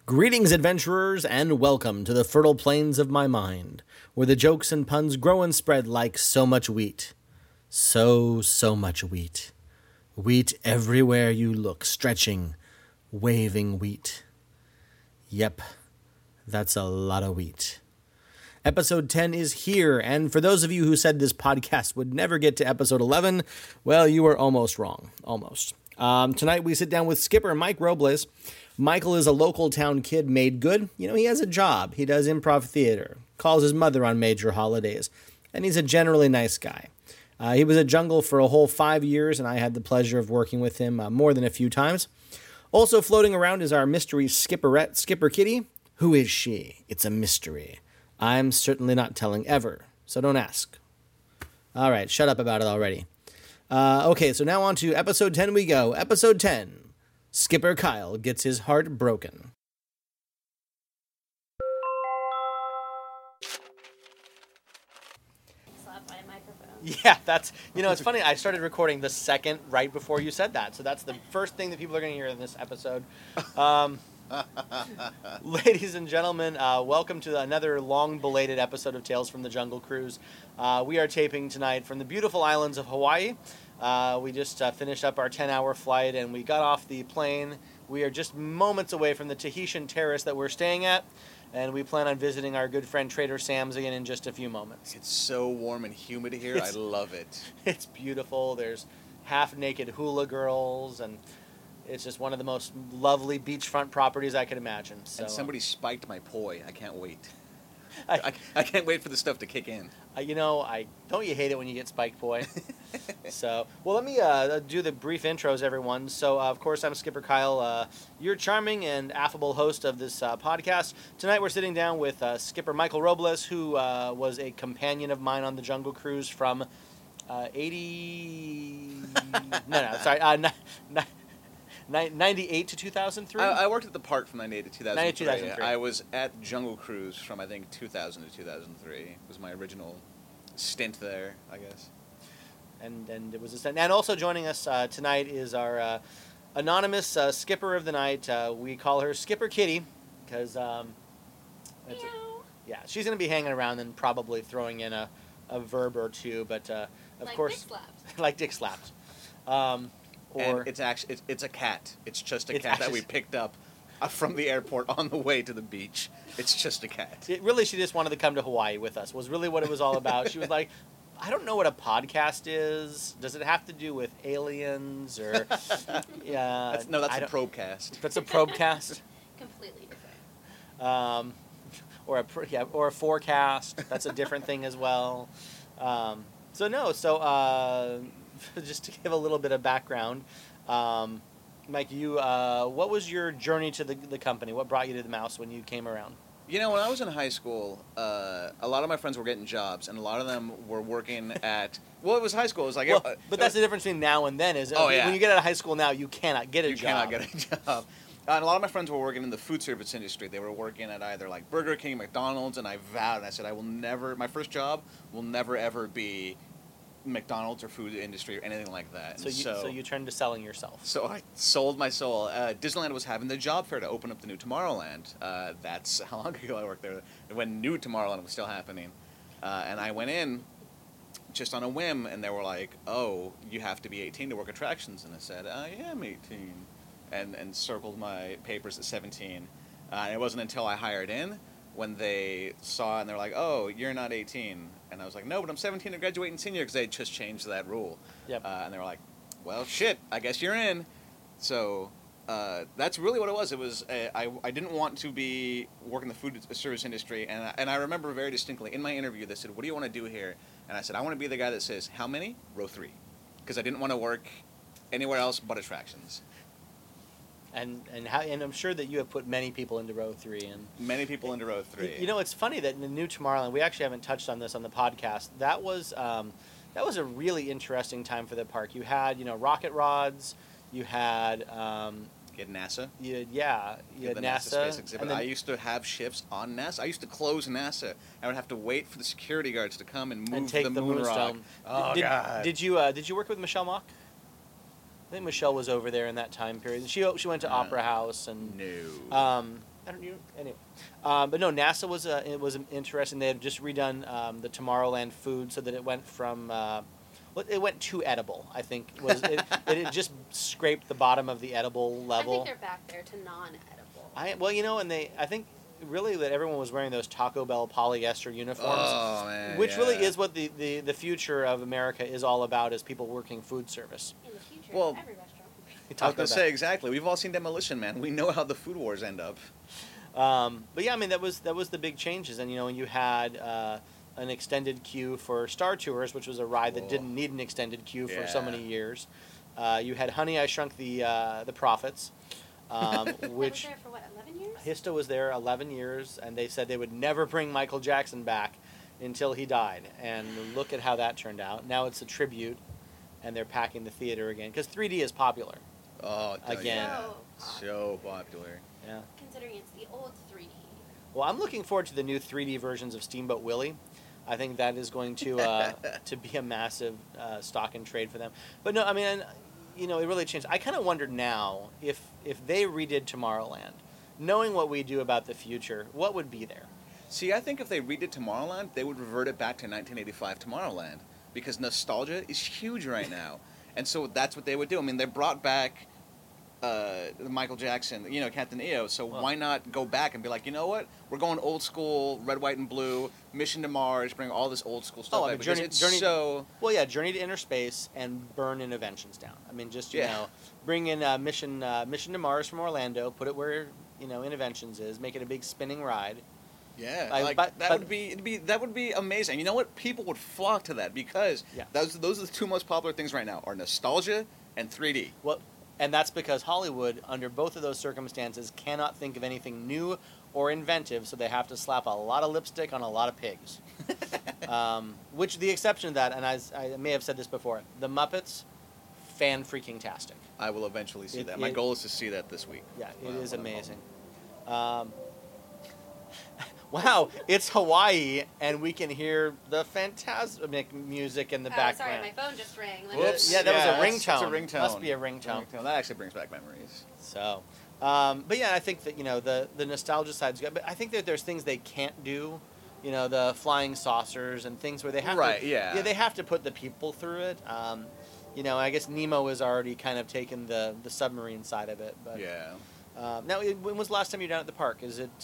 Greetings, adventurers, and welcome to the fertile plains of my mind, where the jokes and puns grow and spread like so much wheat. So much wheat. Wheat everywhere you look, stretching, waving wheat. Yep, that's a lot of wheat. Episode 10 is here, and for those of you who said this podcast would never get to episode 11, well, you were almost wrong. Almost. Tonight we sit down with skipper Mike Robles. Michael is a local town kid made good. You know, he has a job. He does improv theater, calls his mother on major holidays, and he's a generally nice guy. He was at Jungle for a whole 5 years, and I had the pleasure of working with him more than a few times. Also floating around is our mystery skipperette, Skipper Kitty. Who is she? It's a mystery. I'm certainly not telling ever, so don't ask. All right, shut up about it already. Okay, so now on to episode 10 we go. Episode 10, Skipper Kyle gets his heart broken. Slap by a microphone. Yeah, that's, it's funny, I started recording the second right before you said that, so that's the first thing that people are going to hear in this episode. Ladies and gentlemen, welcome to another long-belated episode of Tales from the Jungle Cruise. We are taping tonight from the beautiful islands of Hawaii. We just finished up our 10-hour flight, and we got off the plane. We are just moments away from the Tahitian terrace that we're staying at, and we plan on visiting our good friend Trader Sam's again in just a few moments. It's so warm and humid here. I love it. It's beautiful. There's half-naked hula girls, and it's just one of the most lovely beachfront properties I could imagine. So, and somebody spiked my poi. I can't wait. I can't wait for the stuff to kick in. Don't you hate it when you get spiked poi? So, well, let me do the brief intros, everyone. So, of course, I'm Skipper Kyle, your charming and affable host of this podcast. Tonight, we're sitting down with Skipper Michael Robles, who was a companion of mine on the Jungle Cruise from 98 to 2003? I worked at the park from 98 to 2003. 2003. I was at Jungle Cruise from, I think, 2000 to 2003. It was my original stint there, I guess. And it was a stint. And also joining us tonight is our anonymous skipper of the night. We call her Skipper Kitty because she's going to be hanging around and probably throwing in a verb or two, but of like course, Dick slaps. like Dick slaps. And it's actually it's a cat. It's just a cat that we picked up from the airport on the way to the beach. It's just a cat. She just wanted to come to Hawaii with us, was really what it was all about. She was like, I don't know what a podcast is. Does it have to do with aliens or... That's a probecast. That's a probecast. Completely different. Or a forecast. That's a different thing as well. Just to give a little bit of background, Mike, what was your journey to the company? What brought you to the Mouse when you came around? When I was in high school, a lot of my friends were getting jobs, and a lot of them were working at... Well, it was high school. It was like... but that's the difference between now and then. When you get out of high school now, you cannot get a job. You cannot get a job. And a lot of my friends were working in the food service industry. They were working at either like Burger King, McDonald's, and I vowed, and I said, I will never... My first job will never, ever be McDonald's or food industry or anything like that. So you turned to selling yourself. So I sold my soul. Disneyland was having the job fair to open up the new Tomorrowland. That's how long ago I worked there, when new Tomorrowland was still happening. And I went in just on a whim, and they were like, oh, you have to be 18 to work attractions. And I said, I am 18. And circled my papers at 17. And it wasn't until I hired in when they saw it and they were like, oh, you're not 18. And I was like, no, but I'm 17 to graduate in senior because they had just changed that rule. Yep. And they were like, well, shit, I guess you're in. So that's really what it was. It was I didn't want to be working the food service industry. And I remember very distinctly in my interview, they said, what do you want to do here? And I said, I want to be the guy that says, how many? Row 3. Because I didn't want to work anywhere else but attractions. And I'm sure that you have put many people into row 3. And many people into row 3. It's funny that in the new Tomorrowland, we actually haven't touched on this on the podcast. That was a really interesting time for the park. You had rocket rods. You had You had NASA. You had NASA. NASA Space Exhibit. I used to have shifts on NASA. I used to close NASA. I would have to wait for the security guards to come and move take the moon rock. Moonstone. Oh, God. Did you work with Michelle Mock? I think Michelle was over there in that time period. She went to Opera House and no. I don't know. Anyway, but no, NASA was it was interesting. They had just redone the Tomorrowland food so that it went from it went to edible. I think it had just scraped the bottom of the edible I level. think they're back there to non-edible. And I think really that everyone was wearing those Taco Bell polyester uniforms, Oh man, which yeah. really is what the future of America is all about, is people working food service. In the future, Well, every restaurant. I was Taco gonna Bell. say exactly. We've all seen Demolition Man. We know how the food wars end up. But yeah, I mean that was the big changes, and you had an extended queue for Star Tours, which was a ride that Cool. didn't need an extended queue for so Yeah. many years. You had Honey, I Shrunk the Prophets, That was which there for what, 11 years? Hista was there 11 years, and they said they would never bring Michael Jackson back until he died. And look at how that turned out. Now it's a tribute, and they're packing the theater again because 3D is popular. Oh, Again. yeah. So So popular. Yeah. Considering it's the old 3D. Well, I'm looking forward to the new 3D versions of Steamboat Willie. I think that is going to to be a massive stock and trade for them. But no, I mean, it really changed. I kind of wonder now if they redid Tomorrowland, knowing what we do about the future, what would be there? See, I think if they redid Tomorrowland, they would revert it back to 1985 Tomorrowland because nostalgia is huge right now, and so that's what they would do. I mean, they brought back Michael Jackson, Captain EO. So Well- why not go back and be like, you know what? We're going old school, red, white, and blue. Mission to Mars, bring all this old school stuff Oh, I back mean, because Journey- it's so. Well, yeah, Journey to Inner Space and burn Interventions down. I mean, just Yeah. bring in Mission to Mars from Orlando, put it where Interventions is, make it a big spinning ride. Yeah, but- that would be amazing. You know what? People would flock to that because Yeah. those are the two most popular things right now: are nostalgia and 3D. Well, and that's because Hollywood, under both of those circumstances, cannot think of anything new or inventive, so they have to slap a lot of lipstick on a lot of pigs. Which the exception to that, and I may have said this before, the Muppets, fan-freaking-tastic. I will eventually see It- that. My it- goal is to see that this week. Yeah, it When is I'm home. amazing. Wow, it's Hawaii, and we can hear the Fantasmic music in the Oh, background. sorry, my phone just rang. Let me- Whoops. Yeah, that was a that's ringtone. a ringtone. Must be a ringtone. That actually brings back memories. So, but yeah, I think that the nostalgia side's good. But I think that there's things they can't do, the flying saucers and things where they have Right, to, yeah. they have to put the people through it. I guess Nemo has already kind of taken the submarine side of it. But Yeah. now, when was the last time you were down at the park? Is it?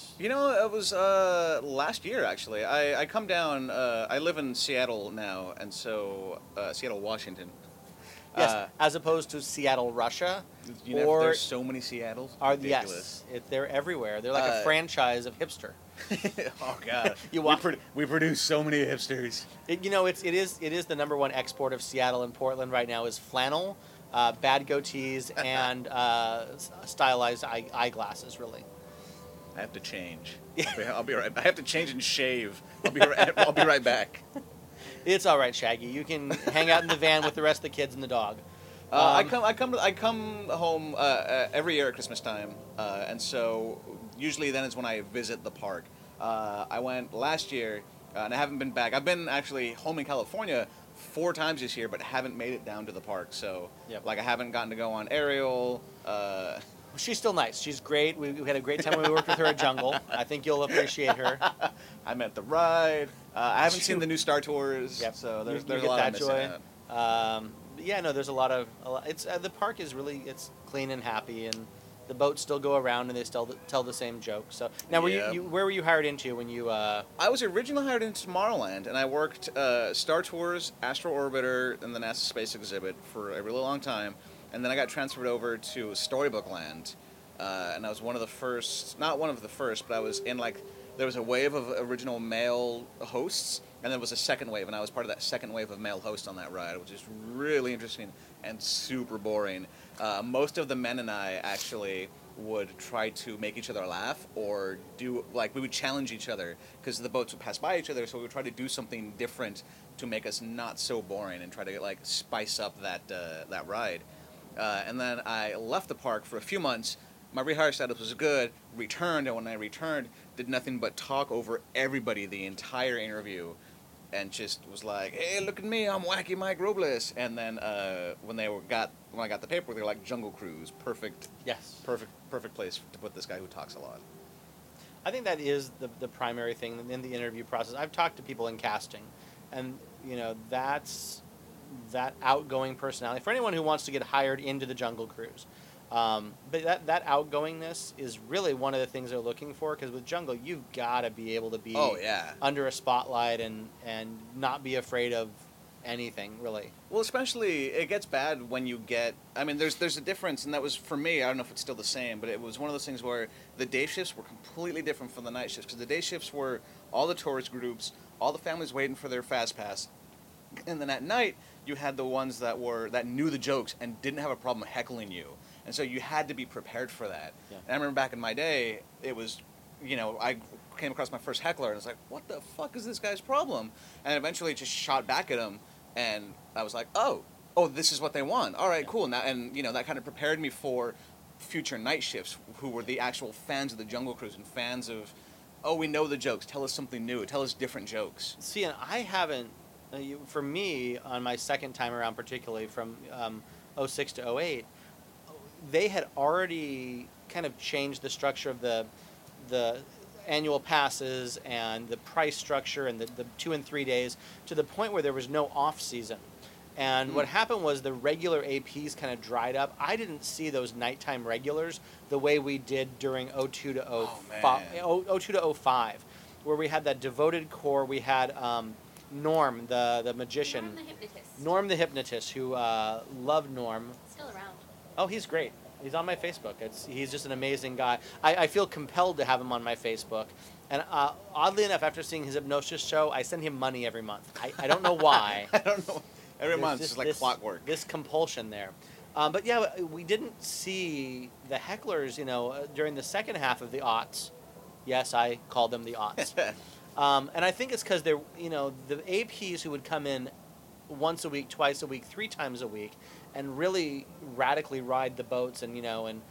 It was last year actually. I come down. I live in Seattle now, and so Seattle, Washington. Yes, as opposed to Seattle, Russia. Or There's so many Seattles. Yes, they're everywhere. They're like a franchise of hipster. Oh God, You walk- we produce so many hipsters. It is the number one export of Seattle and Portland right now is flannel, bad goatees, and stylized eyeglasses. Really, I have to change. I'll be right. I have to change and shave. I'll be right back. it's all right, Shaggy. You can hang out in the van with the rest of the kids and the dog. I come home every year at Christmas time, and so usually then is when I visit the park. I went last year, and I haven't been back. I've been actually home in California 4 times this year, but haven't made it down to the park. So, Yep. I haven't gotten to go on Ariel. She's still nice. She's great. We had a great time when we worked with her at Jungle. I think you'll appreciate her. I met the ride. I haven't seen the new Star Tours. Yep. So You there's get a lot that I'm missing joy. out. But yeah, no, there's a lot. It's the park is really clean and happy, and the boats still go around and they still tell the same jokes. So now, Yeah. where were you hired into when you? I was originally hired into Tomorrowland, and I worked Star Tours, Astro Orbiter, and the NASA Space Exhibit for a really long time. And then I got transferred over to Storybook Land, and I was one of the first, not one of the first, but I was in there was a wave of original male hosts, and there was a second wave, and I was part of that second wave of male hosts on that ride, which is really interesting and super boring. Most of the men and I actually would try to make each other laugh or we would challenge each other because the boats would pass by each other, so we would try to do something different to make us not so boring and try to spice up that ride. And then I left the park for a few months. My rehire status was good, returned, and when I returned, did nothing but talk over everybody the entire interview. and just was like, "Hey, look at me, I'm Wacky Mike Robles." And then when I got the paperwork, they were like, "Jungle Cruise, perfect place to put this guy who talks a lot." I think that is the primary thing in the interview process. I've talked to people in casting, and that's that outgoing personality for anyone who wants to get hired into the Jungle Cruise. But that outgoingness is really one of the things they're looking for, because with Jungle, you've got to be able to be under a spotlight and not be afraid of anything, really. Well, especially, it gets bad when you get... I mean, there's a difference, and that was, for me, I don't know if it's still the same, but it was one of those things where the day shifts were completely different from the night shifts, because the day shifts were all the tourist groups, all the families waiting for their Fast Pass, and then at night, you had the ones that knew the jokes and didn't have a problem heckling you. And so you had to be prepared for that. Yeah. And I remember back in my day, it was, I came across my first heckler, and I was like, what the fuck is this guy's problem? And eventually just shot back at him, and I was like, oh, this is what they want. All right, cool. Now, and, that kind of prepared me for future night shifts, who were the actual fans of the Jungle Cruise and fans of, we know the jokes. Tell us something new. Tell us different jokes. See, and I haven't, for me, on my second time around, particularly from 06 to 08, they had already kind of changed the structure of the annual passes and the price structure and the 2 and 3 days, to the point where there was no off season. And what happened was the regular APs kind of dried up. I didn't see those nighttime regulars the way we did during 02 to 02 to 05, where we had that devoted core. We had Norm, the magician. Norm the hypnotist. Norm the hypnotist, who loved Norm. Still around. Oh, he's great. He's on my Facebook. He's just an amazing guy. I feel compelled to have him on my Facebook. And oddly enough, after seeing his hypnosis show, I send him money every month. I don't know why. I don't know. Every month, it's just like clockwork. This compulsion there. But yeah, we didn't see the hecklers, during the second half of the aughts. Yes, I called them the aughts. And I think it's because they're, the APs who would come in once a week, twice a week, 3 times a week, and really radically ride the boats and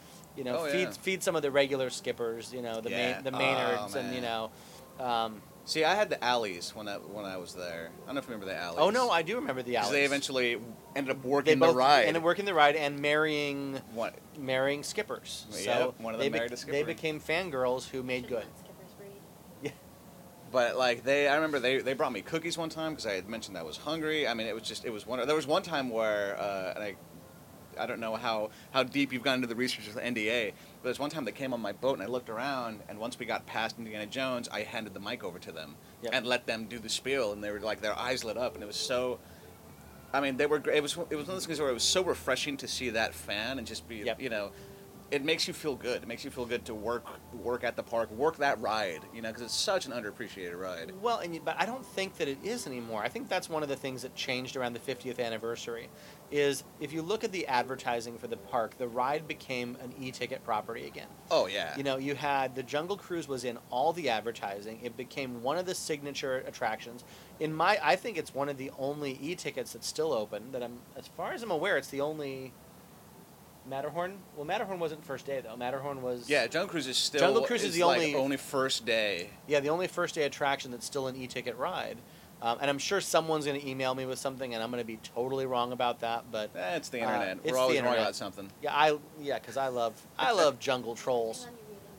feed some of the regular skippers, the Maynards, and See, I had the alleys when I was there. I don't know if you remember the alleys. Oh no, I do remember the alleys. Because they eventually ended up working the ride. Ended up working the ride and marrying skippers. Yeah, so one of them married a skipper. They became fangirls who made good. Yeah. But I remember they brought me cookies one time because I had mentioned I was hungry. I mean, there was one time where, and I don't know how deep you've gone into the research of the NDA, but there's one time they came on my boat and I looked around, and once we got past Indiana Jones, I handed the mic over to them and let them do the spiel, and they were like, their eyes lit up, and it was so. I mean, it was one of those things where it was so refreshing to see that fan and just be, it makes you feel good. It makes you feel good to work at the park, work that ride, because it's such an underappreciated ride. Well, but I don't think that it is anymore. I think that's one of the things that changed around the 50th anniversary, is if you look at the advertising for the park, the ride became an e-ticket property again. Oh, yeah. You had the Jungle Cruise was in all the advertising. It became one of the signature attractions. I think it's one of the only e-tickets that's still open. As far as I'm aware, it's the only. Matterhorn? Well, Matterhorn wasn't first day, though. Matterhorn was... Yeah, Jungle Cruise is still... Jungle Cruise is the only first day. Yeah, the only first day attraction that's still an e-ticket ride. And I'm sure someone's going to email me with something, and I'm going to be totally wrong about that, but... It's the internet. We're always wrong about something. Yeah, because I love jungle trolls.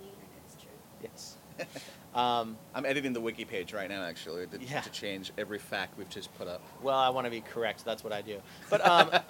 Yes. I'm editing the wiki page right now, actually, to change every fact we've just put up. Well, I want to be correct, so that's what I do. But,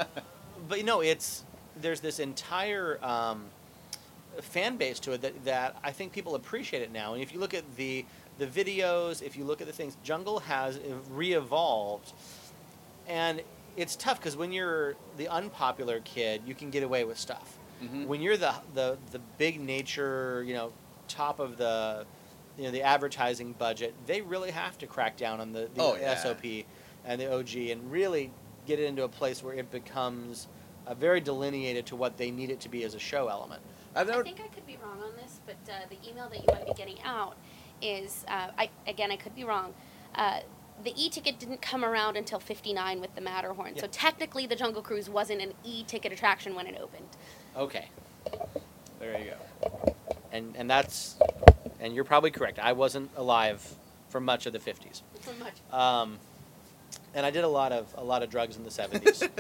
there's this entire fan base to it that I think people appreciate it now. And if you look at the videos, if you look at the things, Jungle has re-evolved. And it's tough because when you're the unpopular kid, you can get away with stuff. Mm-hmm. When you're the big nature, top of the advertising budget, they really have to crack down on the SOP and the OG and really get it into a place where it becomes very delineated to what they need it to be as a show element. I think I could be wrong on this, but the email that you might be getting out is, I could be wrong, the e-ticket didn't come around until 59 with the Matterhorn. Yep. So technically the Jungle Cruise wasn't an e-ticket attraction when it opened. Okay. There you go. And you're probably correct. I wasn't alive for much of the 50s. For much. And I did a lot of drugs in the 70s.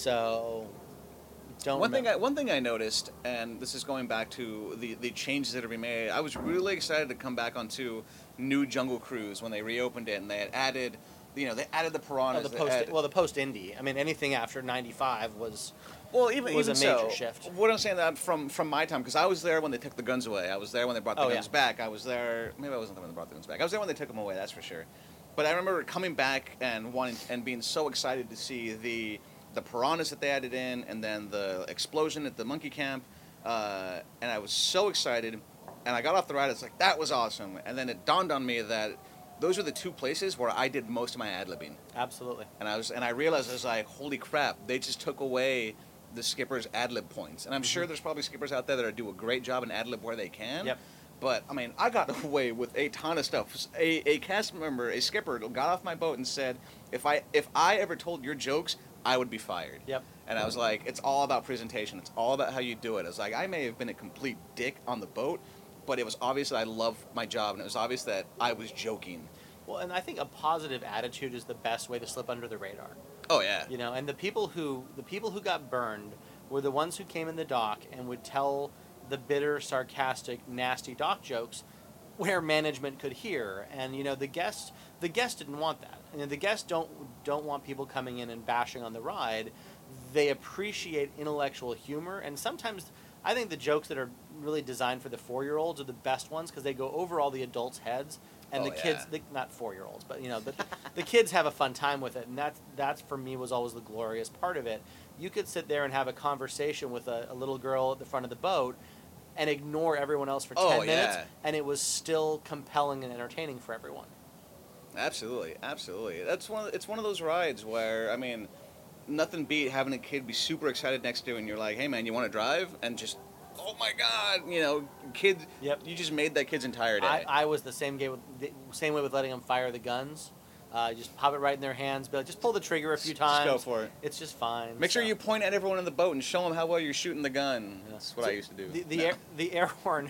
So don't One thing I noticed, and this is going back to the changes that have been made, I was really excited to come back onto New Jungle Cruise when they reopened it and they had added, they added the piranhas. the post indie. I mean, anything after 95 was even a major so, shift. What I'm saying that from my time, because I was there when they took the guns away. I was there when they brought the guns back. I was there. Maybe I wasn't there when they brought the guns back. I was there when they took them away. That's for sure. But I remember coming back and wanting and being so excited to see the piranhas that they added in, and then the explosion at the monkey camp, and I was so excited. And I got off the ride. It's like that was awesome. And then it dawned on me that those are the two places where I did most of my ad-libbing. Absolutely. And I realized I was like, holy crap! They just took away the skipper's ad-lib points. And I'm sure there's probably skippers out there that do a great job in ad-lib where they can. Yep. But, I mean, I got away with a ton of stuff. A cast member, a skipper, got off my boat and said, if I ever told your jokes, I would be fired. Yep. And I was like, it's all about presentation. It's all about how you do it. I was like, I may have been a complete dick on the boat, but it was obvious that I loved my job, and it was obvious that I was joking. Well, and I think a positive attitude is the best way to slip under the radar. Oh, yeah. And the people who got burned were the ones who came in the dock and would tell the bitter, sarcastic, nasty dock jokes where management could hear. And the guests didn't want that. And the guests don't want people coming in and bashing on the ride. They appreciate intellectual humor, and sometimes I think the jokes that are really designed for the 4-year-olds are the best ones because they go over all the adults' heads, and kids, not 4-year-olds, but the kids have a fun time with it, and that's for me was always the glorious part of it. You could sit there and have a conversation with a little girl at the front of the boat and ignore everyone else for 10 minutes, and it was still compelling and entertaining for everyone. Absolutely. It's one of those rides where, I mean, nothing beat having a kid be super excited next to you and you're like, hey man, you want to drive? And just, oh my god, kids, you just made that kid's entire day. I was the same way with letting them fire the guns. Just pop it right in their hands, but just pull the trigger a few times. Just go for it. It's just fine. Make sure you point at everyone in the boat and show them how well you're shooting the gun. That's what I used to do. The air horn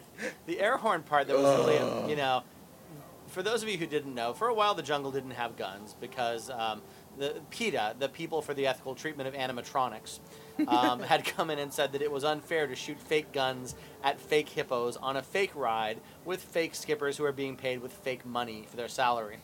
part that was really, for those of you who didn't know, for a while the jungle didn't have guns because the PETA, the People for the Ethical Treatment of Animatronics, had come in and said that it was unfair to shoot fake guns at fake hippos on a fake ride with fake skippers who are being paid with fake money for their salary.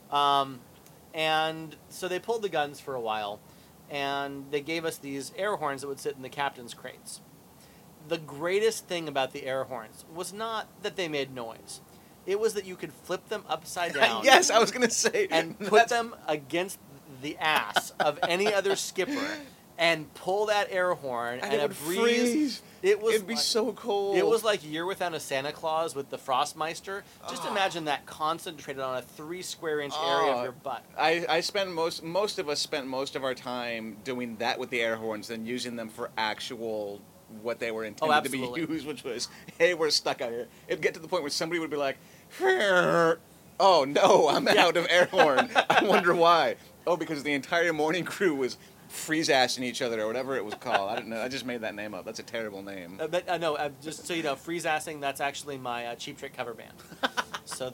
And so they pulled the guns for a while, and they gave us these air horns that would sit in the captain's crates. The greatest thing about the air horns was not that they made noise. It was that you could flip them upside down. Yes, I was going to say. And put them against the ass of any other skipper and pull that air horn and it would freeze. It'd be so cold. It was like Year Without a Santa Claus with the Frostmeister. Just imagine that concentrated on a 3 square inch area of your butt. I spend most of us spent most of our time doing that with the air horns than using them for actual what they were intended to be used, which was, hey, we're stuck out here. It'd get to the point where somebody would be like, oh no, I'm out of air horn. I wonder why. Oh, because the entire morning crew was freeze-assing each other or whatever it was called. I don't know. I just made that name up. That's a terrible name. Just so you know, freeze-assing, that's actually my Cheap Trick cover band. So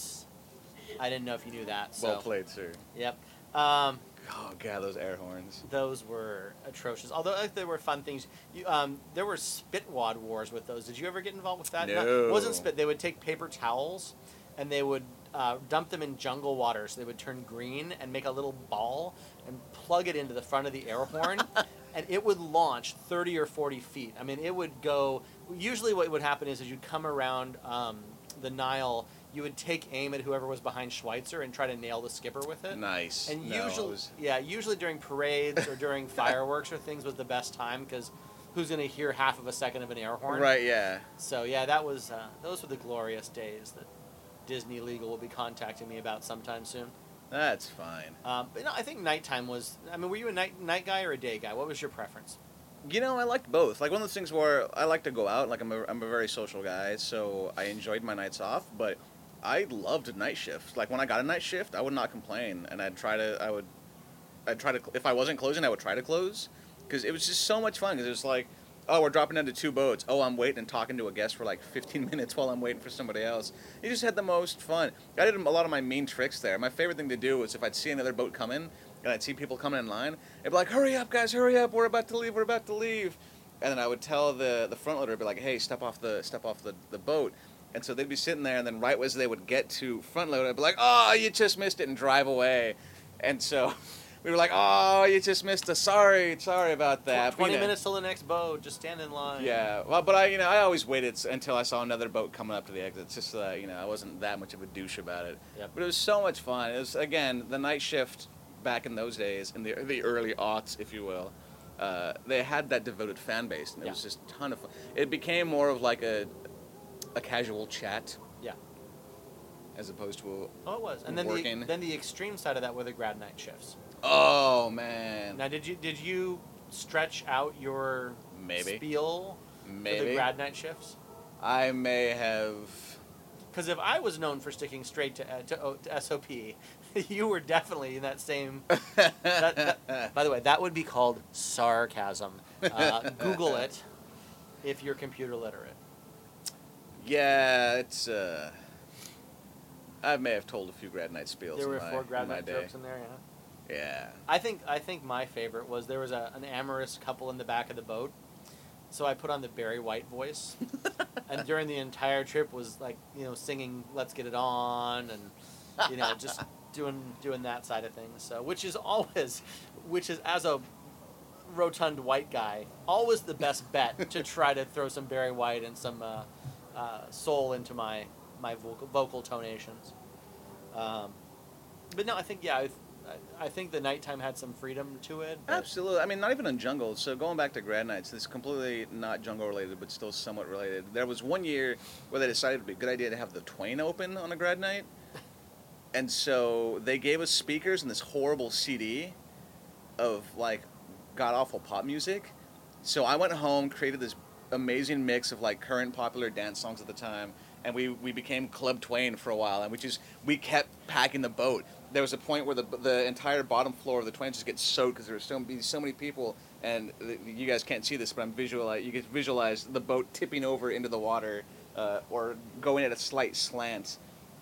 I didn't know if you knew that. So. Well played, sir. Yep. Oh, God, those air horns. Those were atrocious. Although there were fun things. There were spitwad wars with those. Did you ever get involved with that? No. It wasn't spit. They would take paper towels and they would dump them in jungle water so they would turn green and make a little ball and plug it into the front of the air horn. And it would launch 30 or 40 feet. I mean, it would go... Usually what would happen is you'd come around the Nile... You would take aim at whoever was behind Schweitzer and try to nail the skipper with it. Nice. And usually during parades or during fireworks or things was the best time because who's going to hear half of a second of an air horn? Right, yeah. So, yeah, that was those were the glorious days that Disney Legal will be contacting me about sometime soon. That's fine. But I think nighttime was... I mean, were you a night guy or a day guy? What was your preference? I liked both. Like, one of those things where I like to go out. Like, I'm a very social guy, so I enjoyed my nights off, but... I loved night shifts. Like, when I got a night shift, I would not complain, and I'd try to, if I wasn't closing, I would try to close, because it was just so much fun, because it was like, oh, we're dropping into 2 boats, oh, I'm waiting and talking to a guest for like 15 minutes while I'm waiting for somebody else. You just had the most fun. I did a lot of my mean tricks there. My favorite thing to do was if I'd see another boat coming, and I'd see people coming in line. I'd be like, "Hurry up, guys! Hurry up! We're about to leave! We're about to leave!" And then I would tell the front loader, I'd be like, "Hey, step off the boat." And so they'd be sitting there, and then right as they would get to front loader, I'd be like, "Oh, you just missed it," and drive away. And so we were like, "Oh, you just missed it. Sorry about that." 20 You know. minutes till the next boat. Just stand in line. Yeah, well, but I always waited until I saw another boat coming up to the exit, just so that, I wasn't that much of a douche about it. Yep. But it was so much fun. It was, again, the night shift back in those days, in the early aughts, if you will. They had that devoted fan base, and it was just a ton of fun. It became more of like a casual chat. Yeah. As opposed to Oh, it was. And then working. then the extreme side of that were the grad night shifts. Oh man. Now, did you stretch out your Maybe. spiel for the Maybe. grad night shifts? I may have. Because if I was known for sticking straight to SOP, you were definitely in that same. By the way, that would be called sarcasm. Google it if you're computer literate. Yeah, it's. I may have told a few grad night spiels. There were in my, 4 grad in my night day. jokes in there, yeah. Yeah. I think my favorite was there was an amorous couple in the back of the boat, so I put on the Barry White voice, and during the entire trip was like singing "Let's Get It On" and just doing that side of things. So which is as a rotund white guy always the best bet to try to throw some Barry White and some soul into my vocal tonations. But no, I think I think the nighttime had some freedom to it. But Absolutely. I mean, not even on jungle. So going back to grad nights, this is completely not jungle related, but still somewhat related. There was one year where they decided it would be a good idea to have the Twain open on a grad night. And so they gave us speakers and this horrible CD of like god awful pop music. So I went home, created this amazing mix of like current popular dance songs at the time, and we became Club Twain for a while, and we kept packing the boat. There was a point where the entire bottom floor of the Twain just gets soaked because there were so many people, and you guys can't see this, but you can visualize the boat tipping over into the water or going at a slight slant.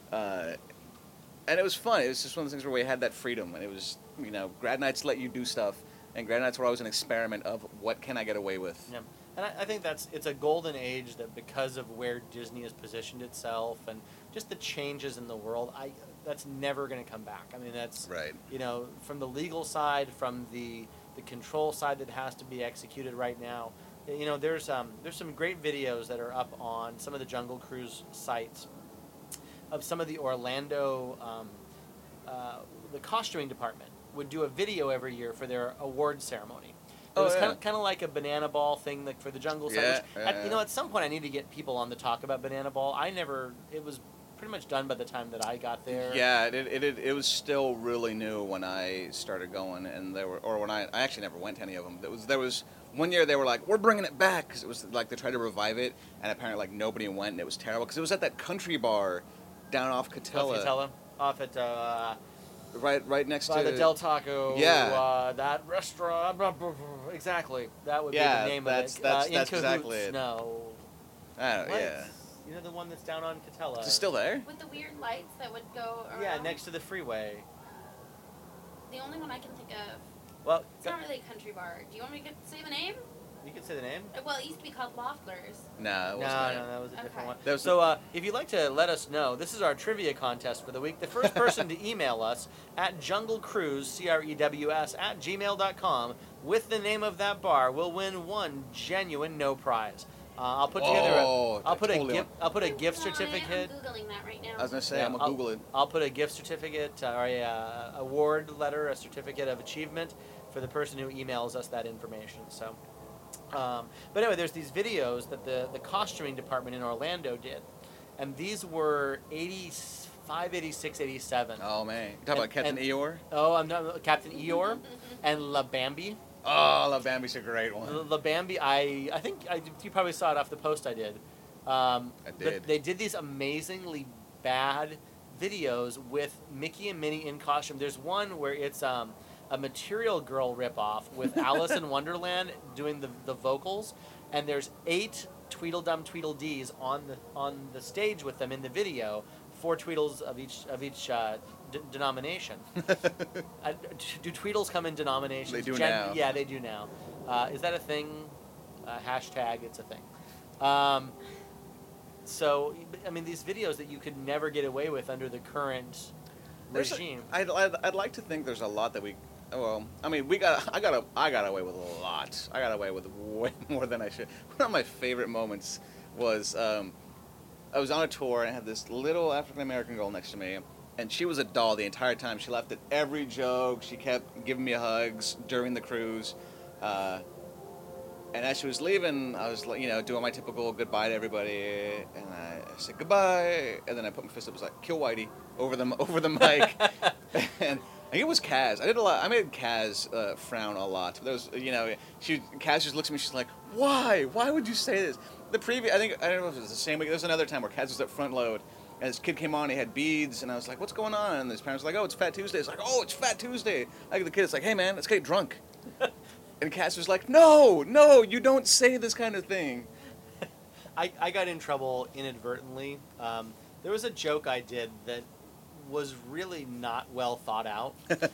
And it was fun. It was just one of those things where we had that freedom, and it was, grad nights let you do stuff, and grad nights were always an experiment of what can I get away with. yeah. And I think it's a golden age that because of where Disney has positioned itself and just the changes in the world, that's never going to come back. I mean, that's Right. From the legal side, from the control side that has to be executed right now. There's some great videos that are up on some of the Jungle Cruise sites of some of the Orlando, the costuming department would do a video every year for their award ceremony. It was kind of like a banana ball thing for the jungle side. At some point I need to get people on to talk about banana ball. It was pretty much done by the time that I got there. Yeah, it was still really new when I started going, and when I actually never went to any of them. There was one year they were like, we're bringing it back, because it was like they tried to revive it, and apparently like nobody went, and it was terrible because it was at that country bar down off Catella. Off at Right next by to the Del Taco. Yeah. That restaurant. Exactly. That would Yeah, be the name that's- of it. that's- In that's Cahoots, exactly it. No. I don't know, What? yeah. The one that's down on Catella. Is it still there? With the weird lights that would go around. Yeah, next to the freeway. The only one I can think of. Well, It's not really a country bar. Do you want me to say the name? you can say the name. Well, it used to be called Loftlers. No, it No, wasn't there. that was a different Okay. one. That was So, if you'd like to let us know, this is our trivia contest for the week. The first person to email us at junglecruise, CREWS, at gmail.com with the name of that bar will win one genuine no prize. I'll put together I'll put a gift certificate. I'm Googling that right now. I was gonna say Yeah, I'm gonna Google it. I'll put a gift certificate or a award letter, a certificate of achievement for the person who emails us that information. So, but anyway, there's these videos that the costuming department in Orlando did, and these were 85, 86, 87. Oh man, you talking about Captain Eeyore? Oh, I'm not Captain Eeyore and La Bambi. Oh, La Bambi's a great one. La Bambi, I think you probably saw it off the post I did. I did. They did these amazingly bad videos with Mickey and Minnie in costume. There's one where it's a Material Girl ripoff with Alice in Wonderland doing the vocals, and there's 8 Tweedledum Tweedledees on the stage with them in the video. 4 Tweedles of each denomination. Do Tweedles come in denominations? They do now. Yeah, they do now. Is that a thing? Hashtag, it's a thing. So, I mean, these videos that you could never get away with under the current regime. I'd like to think there's a lot that we. Well, I mean, I got away with a lot. I got away with way more than I should. One of my favorite moments was I was on a tour and I had this little African American girl next to me, and she was a doll the entire time. She laughed at every joke. She kept giving me hugs during the cruise. And as she was leaving, I was, doing my typical goodbye to everybody, and I said goodbye, and then I put my fist up, it was like, kill Whitey, over the mic, and I think it was Kaz. I made Kaz frown a lot. There was, Kaz just looks at me, she's like, why? Why would you say this? I don't know if it was the same week, there was another time where Kaz was at front load, and this kid came on, he had beads, and I was like, what's going on? And his parents were like, oh, it's Fat Tuesday. It's like, oh, it's Fat Tuesday. Like the kid, it's like, hey man, let's get drunk. And Cass was like, no, you don't say this kind of thing. I got in trouble inadvertently. There was a joke I did that was really not well thought out.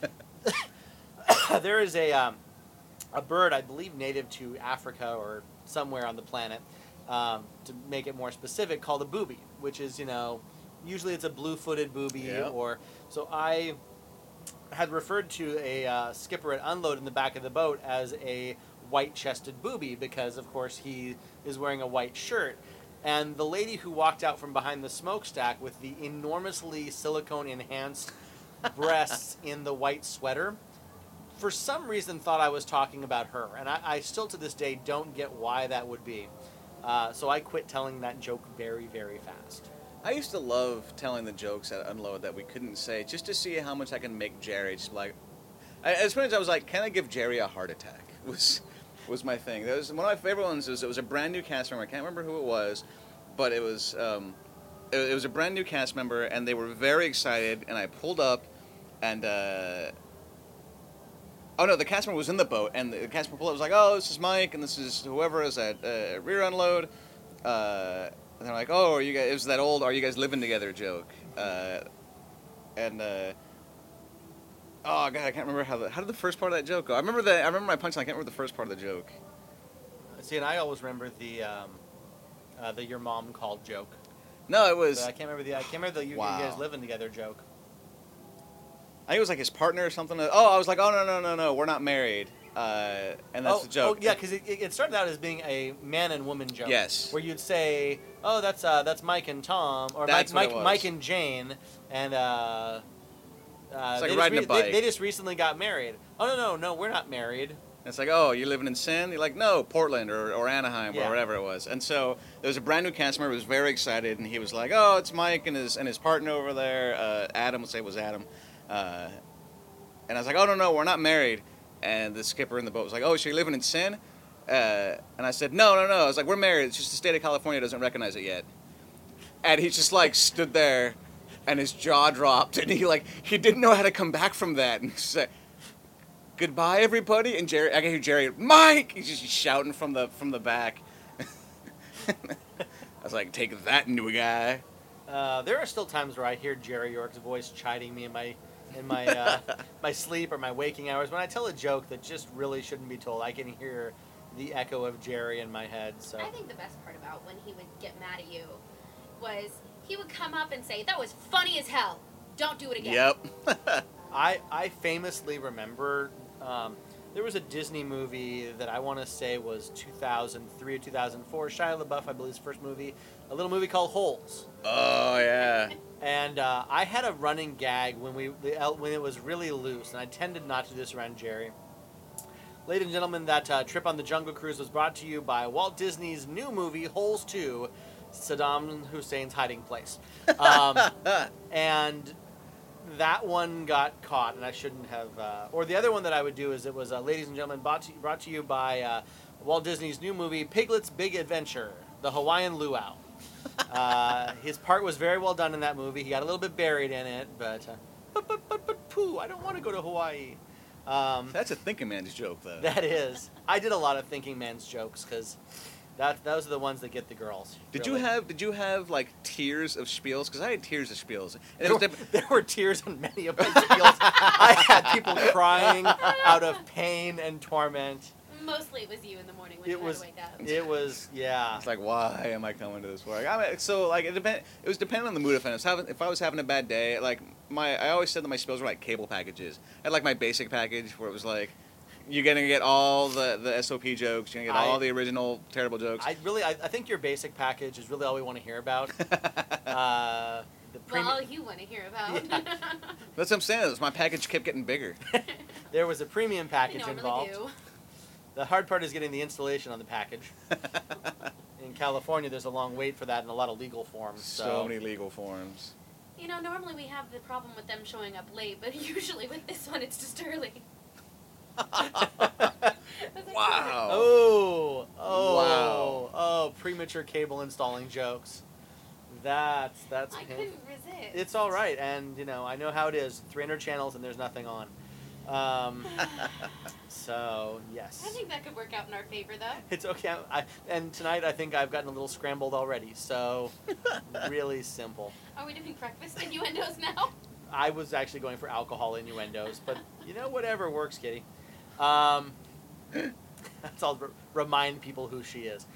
There is a bird, I believe native to Africa or somewhere on the planet, to make it more specific, called a booby, which is, usually it's a blue-footed booby. Yeah. So I had referred to a skipper at unload in the back of the boat as a white-chested booby because, of course, he is wearing a white shirt. And the lady who walked out from behind the smokestack with the enormously silicone-enhanced breasts in the white sweater, for some reason thought I was talking about her. And I still to this day don't get why that would be. So I quit telling that joke very, very fast. I used to love telling the jokes at Unload that we couldn't say, just to see how much I can make Jerry. Just like, as soon as I was like, can I give Jerry a heart attack? Was my thing. That was one of my favorite ones. It was a brand new cast member. I can't remember who it was, but it was a brand new cast member, and they were very excited. And I pulled up, and the cast member was in the boat, and the cast member pulled up, was like, oh, this is Mike, and this is whoever is at rear unload. And they're like, oh, are you guys? It was that old "Are you guys living together?" joke, oh god, I can't remember how did the first part of that joke go. I remember my punchline. I can't remember the first part of the joke. See, and I always remember the your mom called joke. No, it was. I can't remember the you guys living together joke. I think it was like his partner or something. Oh, I was like, oh no, we're not married. And that's the joke. Oh, yeah, because it started out as being a man and woman joke. Yes. Where you'd say, oh, that's Mike and Tom, or Mike and Jane, and it's like riding a bike. They just recently got married. Oh no, we're not married. And it's like, oh, you're living in Sin? You're like, no, Portland or Anaheim or wherever it was. And so there was a brand new cast member who was very excited, and he was like, oh, it's Mike and his partner over there. Adam, let's say it was Adam. And I was like, oh no, we're not married. And the skipper in the boat was like, oh, so you're living in Sin? And I said, no. I was like, we're married. It's just the state of California doesn't recognize it yet. And he just, stood there, and his jaw dropped, and he didn't know how to come back from that. And he said, goodbye, everybody. And I can hear Jerry, Mike! He's just shouting from the back. I was like, take that, new guy. There are still times where I hear Jerry York's voice chiding me in my my sleep or my waking hours. When I tell a joke that just really shouldn't be told, I can hear the echo of Jerry in my head. So I think the best part about when he would get mad at you was he would come up and say, that was funny as hell. Don't do it again. Yep. I famously remember there was a Disney movie that I want to say was 2003 or 2004. Shia LaBeouf, I believe, his first movie. A little movie called Holes. Oh, yeah. And I had a running gag when it was really loose, and I tended not to do this around Jerry. Ladies and gentlemen, that trip on the Jungle Cruise was brought to you by Walt Disney's new movie, Holes 2, Saddam Hussein's Hiding Place. And that one got caught, and I shouldn't have... or the other one that I would do is it was, ladies and gentlemen, brought to you by Walt Disney's new movie, Piglet's Big Adventure, The Hawaiian Luau. His part was very well done in that movie. He got a little bit buried in it, but pooh, I don't want to go to Hawaii. That's a thinking man's joke, though. That is. I did a lot of thinking man's jokes because Those are the ones that get the girls. Did really. you have like tiers of spiels? Because I had tiers of spiels. And There were tears in many of my spiels. I had people crying out of pain and torment. Mostly it was you in the morning when you had to wake up. It was, yeah. It's like, why am I coming to this work? I mean, so like it was depending on the mood. If I was having a bad day, like I always said that my spills were like cable packages. I had like my basic package where it was like, you're gonna get all the SOP jokes, you're gonna get all the original terrible jokes. I think your basic package is really all we want to hear about. All you want to hear about. Yeah. That's what I'm saying. My package kept getting bigger. There was a premium package I normally involved. do. The hard part is getting the installation on the package. In California, there's a long wait for that and a lot of legal forms. So many legal forms. You know, normally we have the problem with them showing up late, but usually with this one, it's just early. Wow. Oh, premature cable installing jokes. That's I painful. couldn't resist. It's all right, and I know how it is. 300 channels and there's nothing on. So yes. I think that could work out in our favor, though. It's okay. And tonight I think I've gotten a little scrambled already. So really simple. Are we doing breakfast innuendos now? I was actually going for alcohol innuendos, but whatever works, Kitty. That's all. Remind people who she is.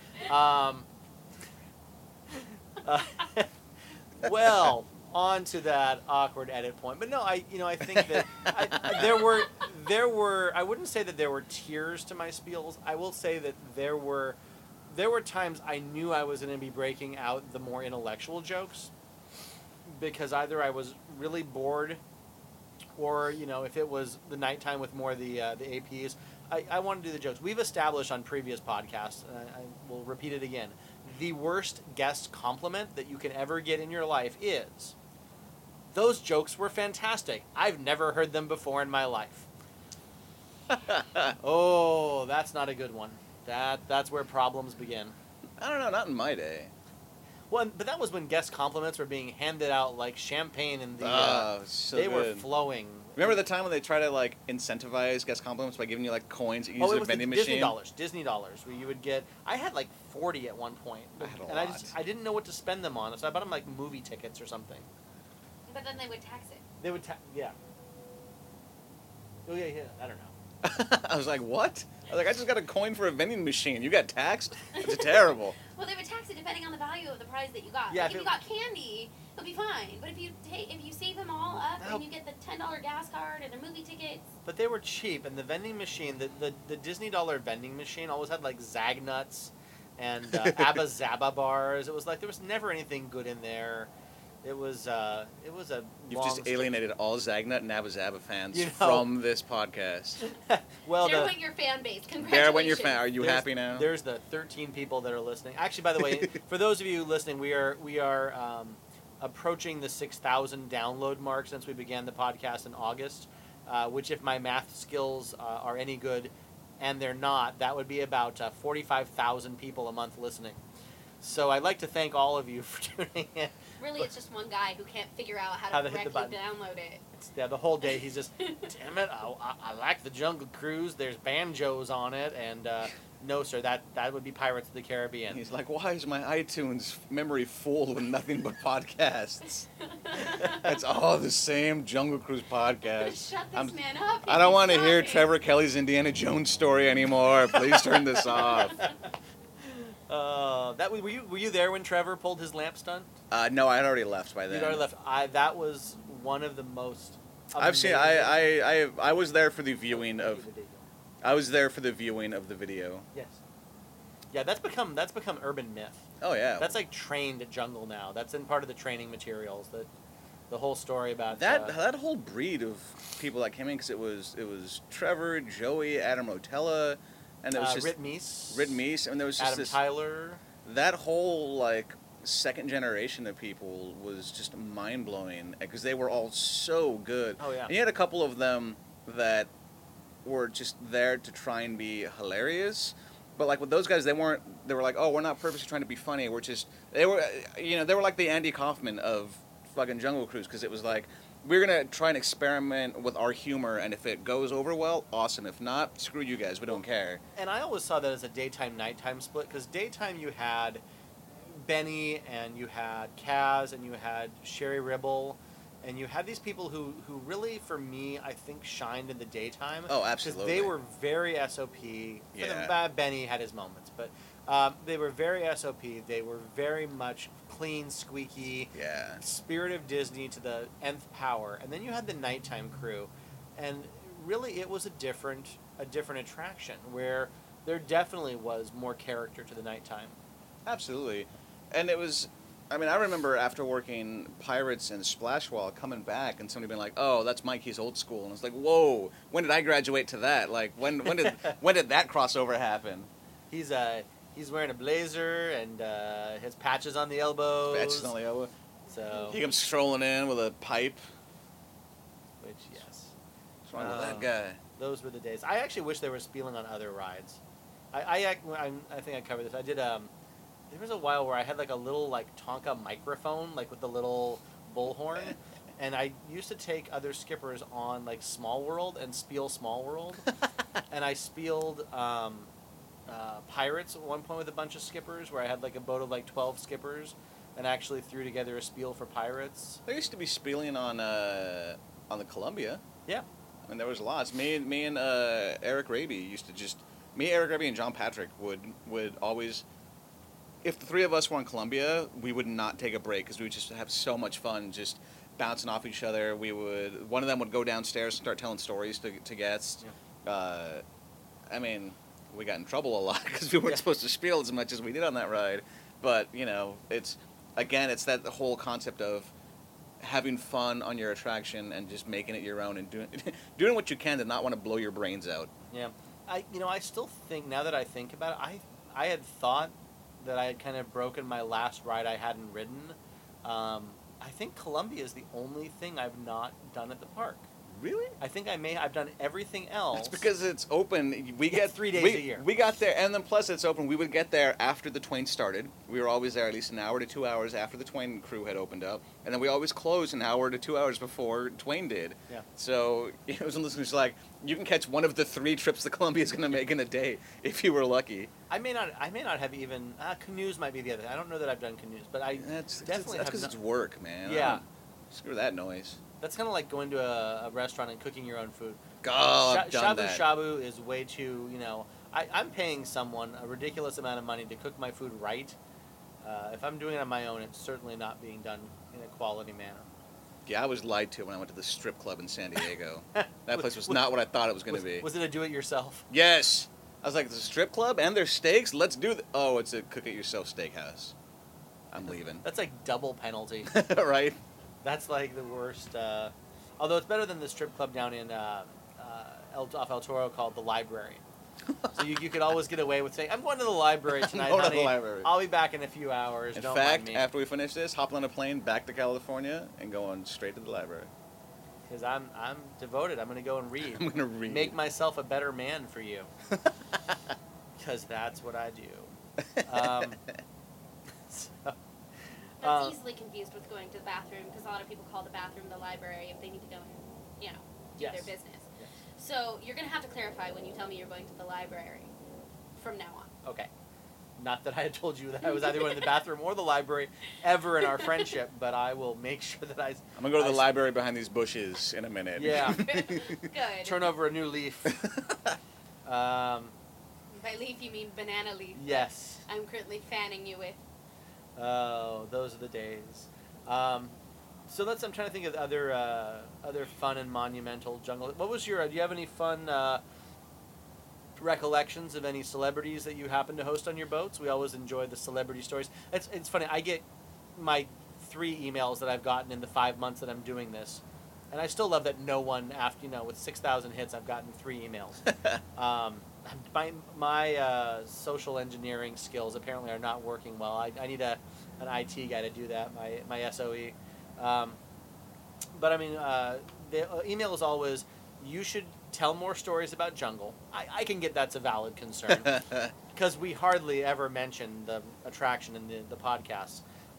Well, on to that awkward edit point. But no, I think that there were. I wouldn't say that there were tears to my spiels. I will say that there were times I knew I was going to be breaking out the more intellectual jokes, because either I was really bored, or if it was the nighttime with more of the APs, I wanted to do the jokes. We've established on previous podcasts, and I will repeat it again, the worst guest compliment that you can ever get in your life is, "Those jokes were fantastic. I've never heard them before in my life." Oh, that's not a good one. That's where problems begin. I don't know, not in my day. Well, but that was when guest compliments were being handed out like champagne, and so they good. were flowing. Remember the time when they try to like incentivize guest compliments by giving you like coins that you use it a was vending the machine? Disney dollars, where you would get. I had like 40 at one point, I had a and lot. I didn't know what to spend them on, so I bought them like movie tickets or something. But then they would tax it. They would, yeah. Oh yeah, I don't know. I was like, what? I was like, I just got a coin for a vending machine. You got taxed? That's terrible. Well, they would tax it depending on the value of the prize that you got. Yeah, Like if you got candy, it'll be fine. But if you save them all up and you get the $10 gas card and the movie tickets. But they were cheap, and the vending machine, the Disney dollar vending machine, always had like Zagnuts and Abba Zaba bars. It was like there was never anything good in there. It was a. You've just alienated all Zagnut and Abba Zaba fans You know- from this podcast. Well, There went your fan base. Congratulations. There went your fan. Are you happy now? There's the 13 people that are listening. Actually, by the way, for those of you listening, we are approaching the 6,000 download mark since we began the podcast in August. Which, if my math skills are any good, and they're not, that would be about 45,000 people a month listening. So I'd like to thank all of you for tuning in. Really, it's just one guy who can't figure out How how to to hit the correctly button. download it. Yeah, the whole day he's just, damn it, I like the Jungle Cruise. There's banjos on it, and no, sir, that would be Pirates of the Caribbean. He's like, why is my iTunes memory full with nothing but podcasts? It's all the same Jungle Cruise podcast. Shut this man up. I don't want to Stop hear it. Trevor Kelly's Indiana Jones story anymore. Please turn this off. Were you there when Trevor pulled his lamp stunt? No, I had already left by then. You'd already left. That was one of the most. I've seen. I was there for the viewing of. I was there for the viewing of the video. Yes. Yeah, that's become urban myth. Oh yeah. That's like trained at Jungle now. That's in part of the training materials. That the whole story about that whole breed of people that came in, because it was Trevor, Joey, Adam Rotella, and there was just Rit Meese, and there was just Adam Tyler. That whole like second generation of people was just mind blowing, because they were all so good. Oh yeah. And you had a couple of them that were just there to try and be hilarious. But like with those guys, they were like, oh, we're not purposely trying to be funny. They were like the Andy Kaufman of fucking Jungle Cruise, because it was like, we're going to try and experiment with our humor, and if it goes over well, awesome. If not, screw you guys. We don't care. And I always saw that as a daytime-nighttime split, because daytime you had Benny, and you had Kaz, and you had Sherry Ribble, and you had these people who really, for me, I think shined in the daytime. Oh, absolutely. Because they were very SOP. Benny had his moments, but they were very SOP. They were very much clean, squeaky, spirit of Disney to the nth power. And then you had the nighttime crew, and really it was a different attraction where there definitely was more character to the nighttime. Absolutely. And it was, I mean, I remember after working Pirates and Splash Wall coming back and somebody being like, "Oh, that's Mikey's old school." And it's like, "Whoa, when did I graduate to that? Like, when did when did that crossover happen?" He's wearing a blazer and his patches on the elbows. Patches on the elbow. So He comes strolling in with a pipe. Which, yes. What's wrong with that guy? Those were the days. I actually wish they were spieling on other rides. I think I covered this. I did there was a while where I had like a little like Tonka microphone, like with the little bullhorn, and I used to take other skippers on like Small World and spiel Small World, and I spieled Pirates at one point with a bunch of skippers, where I had like a boat of like 12 skippers, and actually threw together a spiel for Pirates. There used to be spieling on the Columbia. Yeah. I mean, there was lots. Me and Eric Raby used to just... Me, Eric Raby, and John Patrick would always... If the three of us were on Columbia, we would not take a break because we would just have so much fun just bouncing off each other. One of them would go downstairs and start telling stories to guests. Yeah. I mean, we got in trouble a lot because we weren't supposed to spiel as much as we did on that ride. But, you know, it's that whole concept of having fun on your attraction and just making it your own and doing what you can to not want to blow your brains out. Yeah. I still think, now that I think about it, I had thought that I had kind of broken my last ride I hadn't ridden. I think Columbia is the only thing I've not done at the park. Really? I think I've done everything else. That's because it's open. We get 3 days a year. We got there, and then plus it's open. We would get there after the Twain started. We were always there at least an hour to 2 hours after the Twain crew had opened up, and then we always closed an hour to 2 hours before Twain did. Yeah. So it was like you can catch one of the 3 trips the Columbia is going to make in a day if you were lucky. I may not have even canoes might be the other. I don't know that I've done canoes, but That's definitely because it's work, man. Yeah. Screw that noise. That's kind of like going to a restaurant and cooking your own food. God, I've done that. Shabu is way too, I'm paying someone a ridiculous amount of money to cook my food right. If I'm doing it on my own, it's certainly not being done in a quality manner. Yeah, I was lied to when I went to the strip club in San Diego. That place was not what I thought it was going to be. Was it a do-it-yourself? Yes. I was like, it's a strip club and there's steaks? Let's do it. Oh, it's a cook-it-yourself steakhouse. I'm leaving. That's like double penalty. Right? That's like the worst. Although it's better than the strip club down in off El Toro called the Library. So you could always get away with saying, "I'm going to the library tonight, Going to honey. the library. I'll be back in a few hours. In Don't fact, mind me." after we finish this, hopping on a plane back to California and going straight to the library. Because I'm devoted. I'm going to go and read. I'm going to read. Make myself a better man for you. Because that's what I do. That's easily confused with going to the bathroom, because a lot of people call the bathroom the library if they need to go and, do their business. Yes. So you're going to have to clarify when you tell me you're going to the library from now on. Okay. Not that I had told you that I was either going to the bathroom or the library ever in our friendship, but I will make sure that I'm going to go to the library behind these bushes in a minute. Yeah. Good. Turn over a new leaf. By leaf, you mean banana leaf. Yes. I'm currently fanning you with. Oh, those are the days. So I'm trying to think of other fun and monumental jungle. What was do you have any fun recollections of any celebrities that you happen to host on your boats? We always enjoy the celebrity stories. It's funny. I get my 3 emails that I've gotten in the 5 months that I'm doing this, and I still love that no one after with 6,000 hits, I've gotten 3 emails. My social engineering skills apparently are not working well. I need an IT guy to do that. My SOE. But I mean, the email is always, you should tell more stories about Jungle. I can get that's a valid concern because we hardly ever mention the attraction in the podcasts.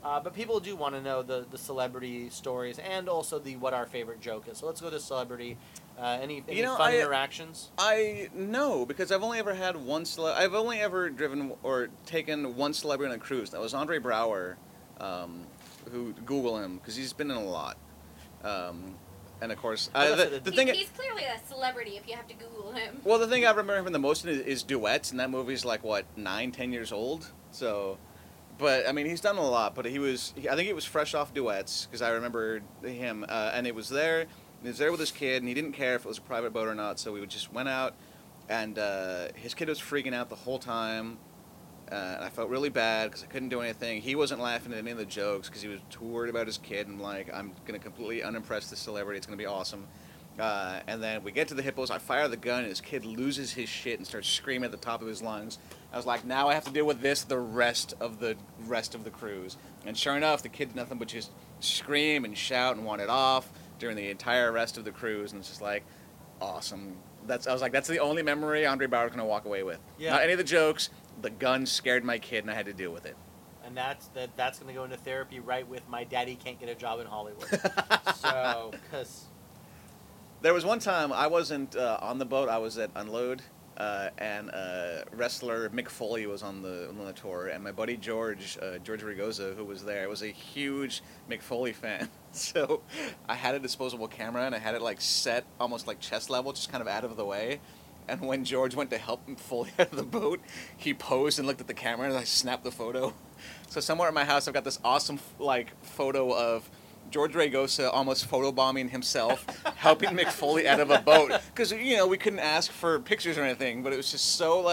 But people do want to know the celebrity stories and also the what our favorite joke is. So let's go to celebrity. Any fun interactions? No, because I've only ever had I've only ever driven or taken one celebrity on a cruise. That was Andre Brower, who Google him because he's been in a lot. And of course, he's clearly a celebrity if you have to Google him. Well, the thing I remember him the most in is Duets, and that movie's like what 9-10 years old. So, but I mean, he's done a lot. But I think he was fresh off Duets because I remember him, and it was there. He was there with his kid, and he didn't care if it was a private boat or not. So we just went out, and his kid was freaking out the whole time. And I felt really bad because I couldn't do anything. He wasn't laughing at any of the jokes because he was too worried about his kid. And like, I'm going to completely unimpress this celebrity. It's going to be awesome. And then we get to the hippos. I fire the gun, and his kid loses his shit and starts screaming at the top of his lungs. I was like, now I have to deal with this the rest of the cruise. And sure enough, the kid did nothing but just scream and shout and want it off during the entire rest of the cruise. And it's just like, awesome. I was like, that's the only memory Andre Brower's going to walk away with. Yeah. Not any of the jokes. The gun scared my kid, and I had to deal with it. And that's going to go into therapy right with my daddy can't get a job in Hollywood. So, because... There was one time I wasn't on the boat. I was at Unload, and wrestler Mick Foley was on the tour, and my buddy George Rigoza, who was there, was a huge Mick Foley fan. So I had a disposable camera, and I had it like set almost like chest level, just kind of out of the way. And when George went to help him Foley out of the boat, he posed and looked at the camera, and I snapped the photo. So somewhere in my house, I've got this awesome photo of George Ragosa almost photobombing himself, helping Mick Foley out of a boat. Because, we couldn't ask for pictures or anything, but it was just so,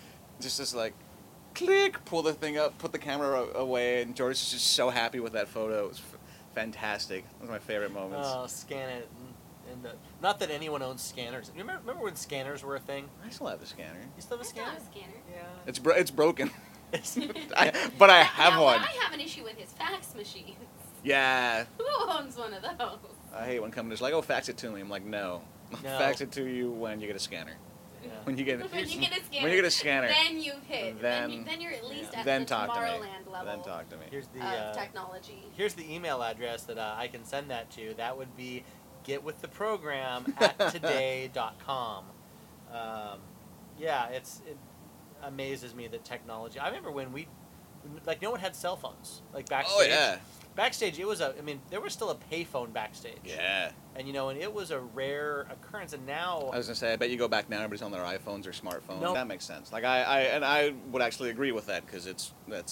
click, pull the thing up, put the camera away, and George was just so happy with that photo. It was fantastic. One of my favorite moments. Oh, scan it. And not that anyone owns scanners. You remember when scanners were a thing? I still have the scanner. You still have a scanner? I still have a scanner. Yeah. It's broken. But I have one. I have an issue with his fax machines. Yeah. Who owns one of those? I hate when companies are like, oh, fax it to me. I'm like, no. Fax it to you when you get a scanner. Yeah. When you get a scanner. Then you've hit. Then you're at least at the Tomorrowland level. Then talk to me. Here's the technology. Here's the email address that I can send that to. That would be getwiththeprogram@today.com. It amazes me that technology. I remember when no one had cell phones backstage. Oh yeah. Backstage, there was still a payphone backstage. Yeah. And and it was a rare occurrence. And now I was gonna say, I bet you go back now, everybody's on their iPhones or smartphones. Nope. That makes sense. I would actually agree with that because it'd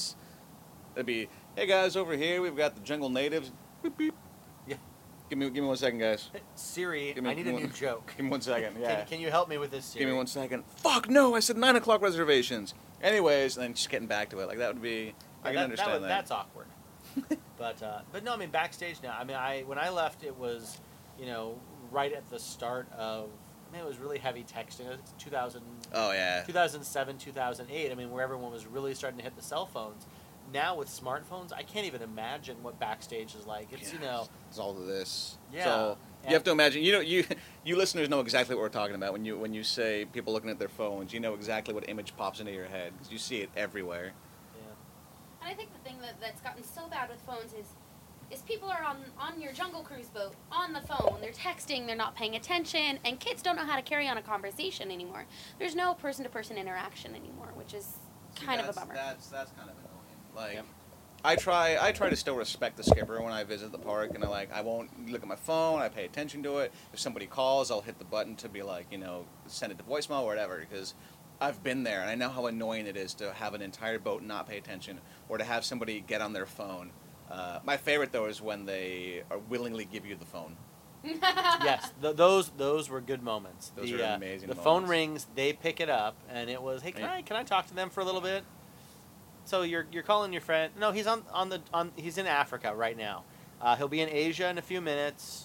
be, hey guys, over here we've got the Jungle Natives. Beep beep. Yeah. Give me 1 second, guys. Siri, I need a new joke. Give me 1 second. Yeah. Can you help me with this, Siri? Give me 1 second. Fuck no! I said 9 o'clock reservations. Anyways, and then just getting back to it, that would be. I can understand that. That's awkward. But no, I mean backstage now. I mean, when I left, it was, right at the start of. It was really heavy texting. It was 2000. Oh yeah. 2007, 2008. I mean, where everyone was really starting to hit the cell phones. Now with smartphones, I can't even imagine what backstage is like. It's It's all of this. Yeah. So you have to imagine. You listeners know exactly what we're talking about when you say people looking at their phones. You know exactly what image pops into your head because you see it everywhere. And I think the thing that's gotten so bad with phones is people are on your Jungle Cruise boat, on the phone, they're texting, they're not paying attention, and kids don't know how to carry on a conversation anymore. There's no person-to-person interaction anymore, which is kind of a bummer. That's kind of annoying. I try to still respect the skipper when I visit the park, and I won't look at my phone, I pay attention to it. If somebody calls, I'll hit the button to be send it to voicemail or whatever, because I've been there, and I know how annoying it is to have an entire boat not pay attention, or to have somebody get on their phone. My favorite, though, is when they willingly give you the phone. Yes, those were good moments. Those were amazing The moments. phone rings, they pick it up, and it was, hey, can I talk to them for a little bit? So you're calling your friend. No, he's he's in Africa right now. He'll be in Asia in a few minutes.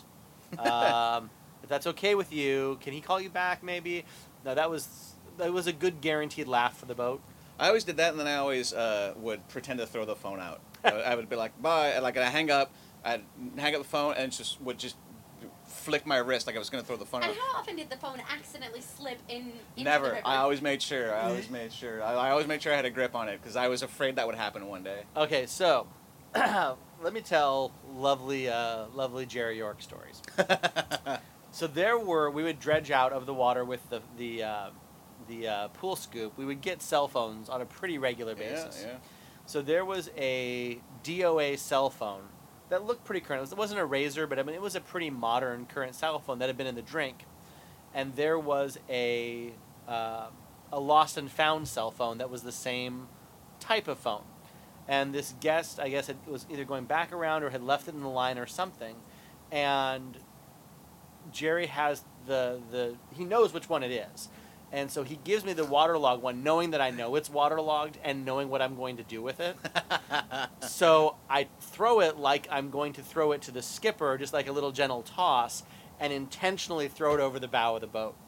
If that's okay with you, can he call you back maybe? No, that was a good guaranteed laugh for the boat. I always did that, and then I always would pretend to throw the phone out. I would be like, bye, and I'd hang up the phone, and would just flick my wrist like I was going to throw the phone out. And how often did the phone accidentally slip into Never. the river? I always made sure. I always made sure I had a grip on it, because I was afraid that would happen one day. Okay, so let me tell lovely Jerry York stories. So we would dredge out of the water with the pool scoop. We would get cell phones on a pretty regular basis. Yeah. So there was a DOA cell phone that looked pretty current. It wasn't a Razor, but I mean it was a pretty modern current cell phone that had been in the drink. And there was a lost and found cell phone that was the same type of phone. And this guest, I guess, was either going back around or had left it in the line or something. And Jerry has he knows which one it is. And so he gives me the waterlogged one, knowing that I know it's waterlogged and knowing what I'm going to do with it. So I throw it like I'm going to throw it to the skipper, just like a little gentle toss, and intentionally throw it over the bow of the boat.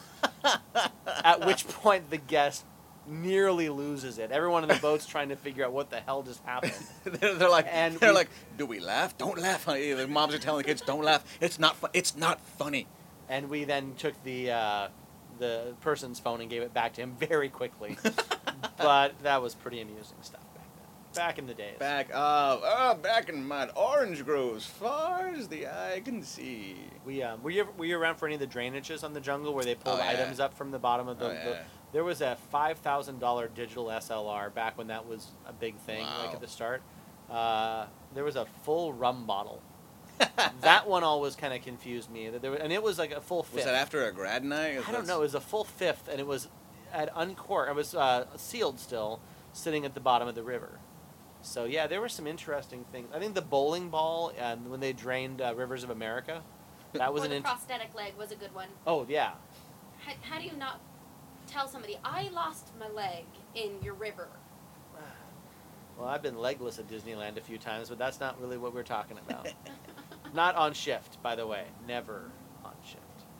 At which point the guest nearly loses it. Everyone in the boat's trying to figure out what the hell just happened. they're like, do we laugh? Don't laugh. The moms are telling the kids, don't laugh. It's not It's not funny. And we then took the person's phone and gave it back to him very quickly. But that was pretty amusing stuff back then. Back in the days. Back in mine, orange grows far as the eye can see. Were you around for any of the drainages on the jungle where they pulled items up from the bottom of the there was a $5,000 digital SLR back when that was a big thing, like at the start. There was a full rum bottle. That one always kind of confused me. And it was like a full fifth. Was that after a grad night? I don't know. It was a full fifth, and it was uncorked. It was sealed still, sitting at the bottom of the river. So yeah, there were some interesting things. I think the bowling ball, when they drained Rivers of America, that was the prosthetic leg was a good one. Oh yeah. How do you not tell somebody I lost my leg in your river? Well, I've been legless at Disneyland a few times, but that's not really what we're talking about. Not on shift, by the way. Never on shift.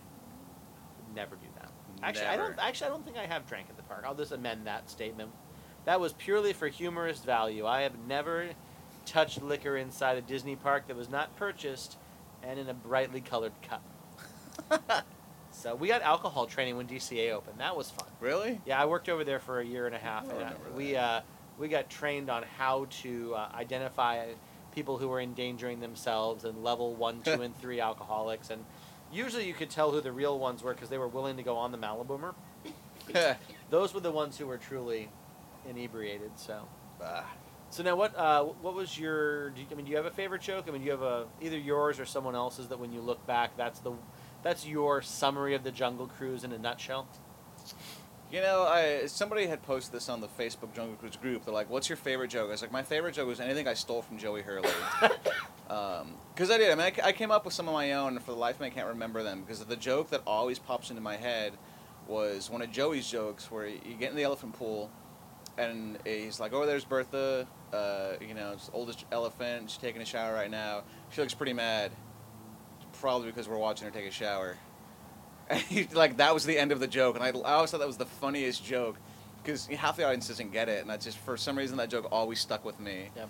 Never do that. Actually, I don't think I have drank at the park. I'll just amend that statement. That was purely for humorous value. I have never touched liquor inside a Disney park that was not purchased and in a brightly colored cup. So we got alcohol training when DCA opened. That was fun. Really? Yeah, I worked over there for a year and a half. And we got trained on how to identify people who were endangering themselves and level 1, 2, and 3 alcoholics. And usually you could tell who the real ones were because they were willing to go on the Maliboomer. Those were the ones who were truly inebriated. So now what was your? Do you have a favorite joke? I mean, do you have either yours or someone else's that when you look back, that's your summary of the Jungle Cruise in a nutshell? You know, somebody had posted this on the Facebook Jungle Cruise group. They're like, what's your favorite joke? I was like, my favorite joke was anything I stole from Joey Hurley. Because I did. I mean, I came up with some of my own, and for the life of me, I can't remember them. Because the joke that always pops into my head was one of Joey's jokes where you get in the elephant pool, and he's like, oh, there's Bertha, it's the oldest elephant. She's taking a shower right now. She looks pretty mad. Probably because we're watching her take a shower. And that was the end of the joke, and I always thought that was the funniest joke, because half the audience doesn't get it, and that's just, for some reason, that joke always stuck with me. Yep.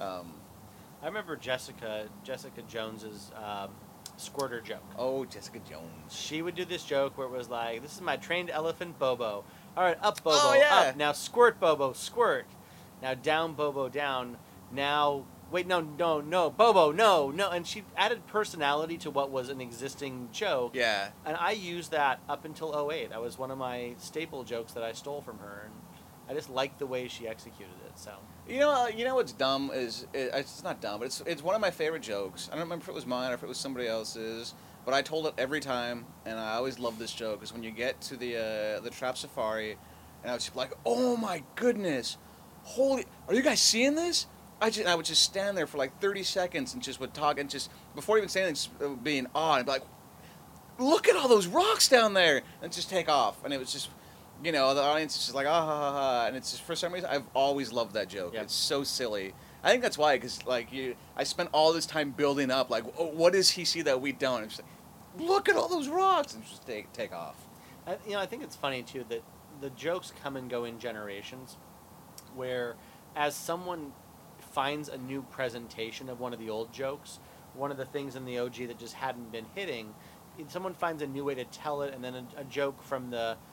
I remember Jessica Jones's squirter joke. Oh, Jessica Jones. She would do this joke where it was like, this is my trained elephant, Bobo. All right, up, Bobo, oh, yeah. up. Now squirt, Bobo, squirt. Now down, Bobo, down. Now... Wait, no, Bobo, no. And she added personality to what was an existing joke. Yeah. And I used that up until 2008. That was one of my staple jokes that I stole from her. And I just liked the way she executed it, so. You know what's dumb is, it's not dumb, but it's one of my favorite jokes. I don't remember if it was mine or if it was somebody else's, but I told it every time, and I always love this joke, because when you get to the Trap Safari, and I was just like, oh my goodness, are you guys seeing this? I would just stand there for like 30 seconds and just would talk, and just, before even saying anything, just be in awe, and be like, look at all those rocks down there, and just take off. And it was just, the audience is just like, ah, ha, ha, ha, and it's just, for some reason, I've always loved that joke. Yep. It's so silly. I think that's why, because, I spent all this time building up, like, oh, what does he see that we don't? And just like, look at all those rocks, and just take off. I think it's funny, too, that the jokes come and go in generations, where as someone finds a new presentation of one of the old jokes, one of the things in the OG that just hadn't been hitting, someone finds a new way to tell it, and then a joke from the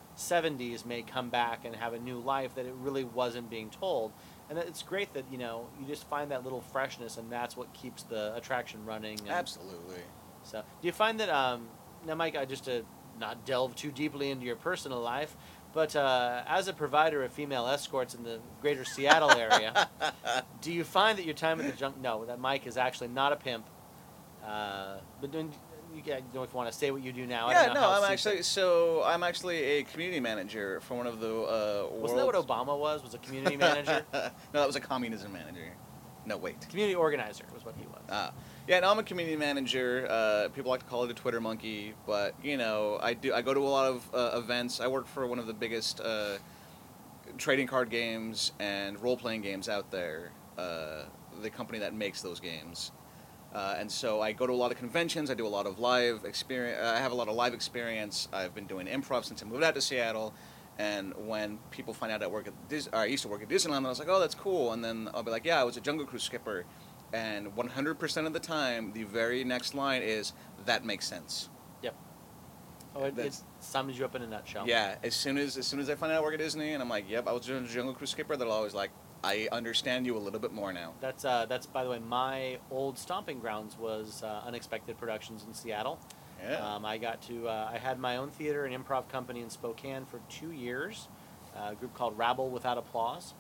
'70s may come back and have a new life that it really wasn't being told. And it's great that, you just find that little freshness, and that's what keeps the attraction running. And Absolutely. so, do you find that, now, Mike, just to not delve too deeply into your personal life, but as a provider of female escorts in the greater Seattle area, do you find that your time at the no, that Mike is actually not a pimp, but you don't know if you want to say what you do now. I Yeah, don't know no, how I'm actually a community manager for one of the Wasn't that what Obama was? Was a community manager? No, that was a communism manager. No, wait. Community organizer was what he was. Yeah, no, I'm a community manager. People like to call it a Twitter monkey, but I go to a lot of events. I work for one of the biggest trading card games and role-playing games out there. The company that makes those games. And so I go to a lot of conventions. I do a lot of live experience. I have a lot of live experience. I've been doing improv since I moved out to Seattle. And when people find out I used to work at Disneyland, I was like, oh, that's cool. And then I'll be like, yeah, I was a Jungle Cruise skipper. And 100% of the time, the very next line is, that makes sense. Yep. Oh, it sums you up in a nutshell. Yeah. As soon as I find out I work at Disney, and I'm like, yep, I was a Jungle Cruise skipper, they're always like, I understand you a little bit more now. That's by the way, my old stomping grounds was Unexpected Productions in Seattle. Yeah. I had my own theater and improv company in Spokane for 2 years, a group called Rabble Without Applause.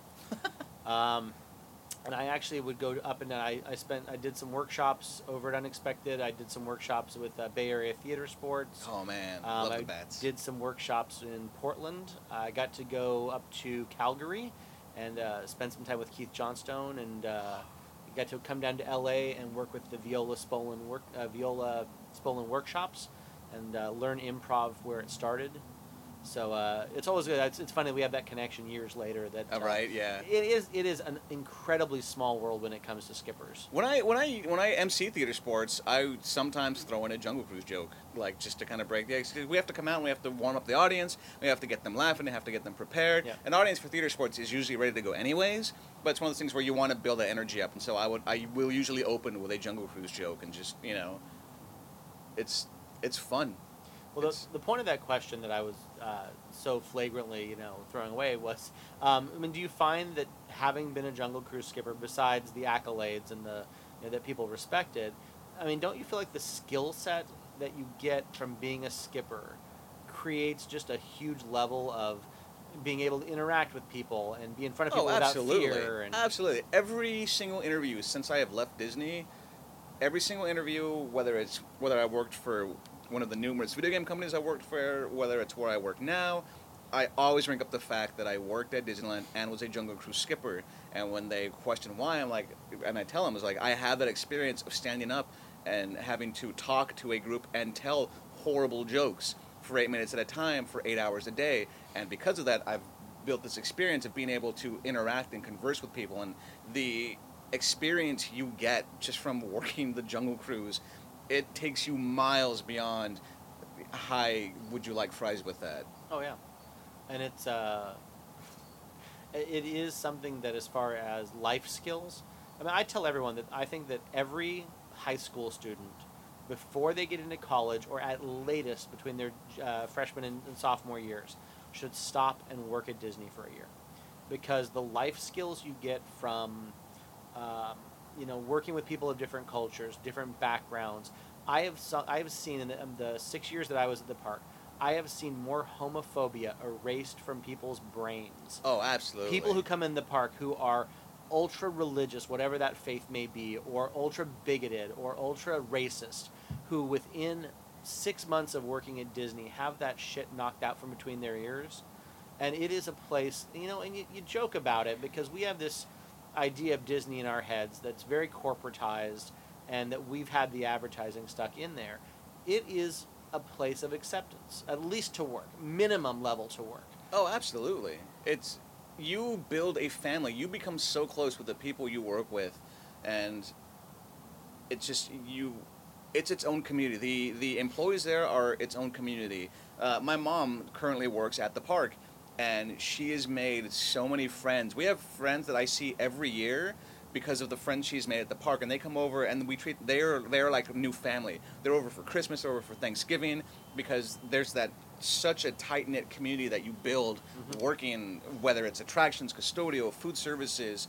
And I actually would go up and I did some workshops over at Unexpected. I did some workshops with Bay Area Theater Sports. Oh man, love the bats. I did some workshops in Portland. I got to go up to Calgary and spend some time with Keith Johnstone, and got to come down to LA and work with the Viola Spolin workshops and learn improv where it started. So it's always good. It's funny we have that connection years later. That right, yeah. It is an incredibly small world when it comes to skippers. When I MC theater sports, I sometimes throw in a Jungle Cruise joke, like just to kind of break the ice. We have to come out and we have to warm up the audience. We have to get them laughing. We have to get them prepared. Yeah. An audience for theater sports is usually ready to go anyways, but it's one of those things where you want to build that energy up. And so I will usually open with a Jungle Cruise joke and just it's fun. Well, the point of that question that I was so flagrantly, throwing away was, do you find that having been a Jungle Cruise skipper, besides the accolades and the that people respected, don't you feel like the skill set that you get from being a skipper creates just a huge level of being able to interact with people and be in front of people without fear? Absolutely. Every single interview since I have left Disney, every single interview, whether I worked for one of the numerous video game companies I worked for, whether it's where I work now, I always bring up the fact that I worked at Disneyland and was a Jungle Cruise skipper. And when they question why, I tell them, I had that experience of standing up and having to talk to a group and tell horrible jokes for 8 minutes at a time for 8 hours a day. And because of that, I've built this experience of being able to interact and converse with people. And the experience you get just from working the Jungle Cruise, it takes you miles beyond, hi, would you like fries with that? Oh, yeah. And it is something that, as far as life skills, I tell everyone that I think that every high school student, before they get into college, or at latest between their freshman and sophomore years, should stop and work at Disney for a year. Because the life skills you get from working with people of different cultures, different backgrounds. I have seen in the 6 years that I was at the park, I have seen more homophobia erased from people's brains. Oh, absolutely. People who come in the park who are ultra religious, whatever that faith may be, or ultra bigoted, or ultra racist, who within 6 months of working at Disney have that shit knocked out from between their ears. And it is a place, and you joke about it because we have this idea of Disney in our heads that's very corporatized, and that we've had the advertising stuck in there. It is a place of acceptance, at least to work, minimum level to work. Oh, absolutely. You build a family. You become so close with the people you work with, and it's just it's its own community. The employees there are its own community. My mom currently works at the park, and she has made so many friends. We have friends that I see every year because of the friends she's made at the park, and they come over and they're like a new family. They're over for Christmas, they're over for Thanksgiving, because there's that such a tight knit community that you build working, whether it's attractions, custodial, food services.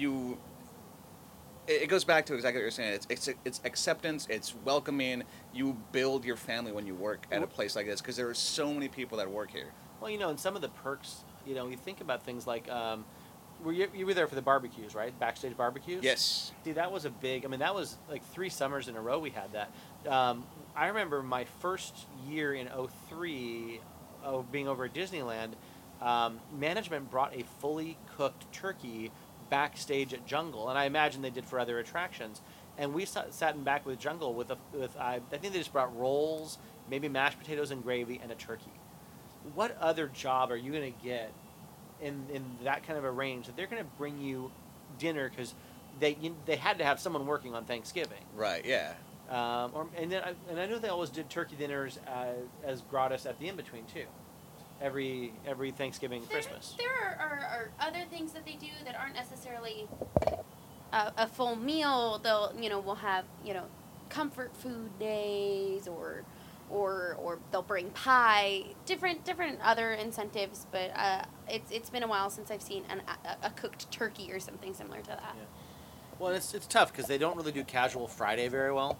It goes back to exactly what you're saying. It's acceptance. It's welcoming. You build your family when you work at a place like this because there are so many people that work here. Well, and some of the perks, you think about things like, you were there for the barbecues, right? Backstage barbecues? Yes. See, that was that was like 3 summers in a row we had that. I remember my first year in '03 being over at Disneyland, management brought a fully cooked turkey backstage at Jungle, and I imagine they did for other attractions. And we sat in back with Jungle with I think they just brought rolls, maybe mashed potatoes and gravy, and a turkey. What other job are you going to get in that kind of a range that they're going to bring you dinner because they had to have someone working on Thanksgiving, Right. Yeah. and I know they always did turkey dinners as gratis at the in between too, every Thanksgiving and Christmas. There are other things that they do that aren't necessarily a full meal. We'll have comfort food days or they'll bring pie, different other incentives. But it's been a while since I've seen a cooked turkey or something similar to that. Yeah. Well, it's tough because they don't really do Casual Friday very well.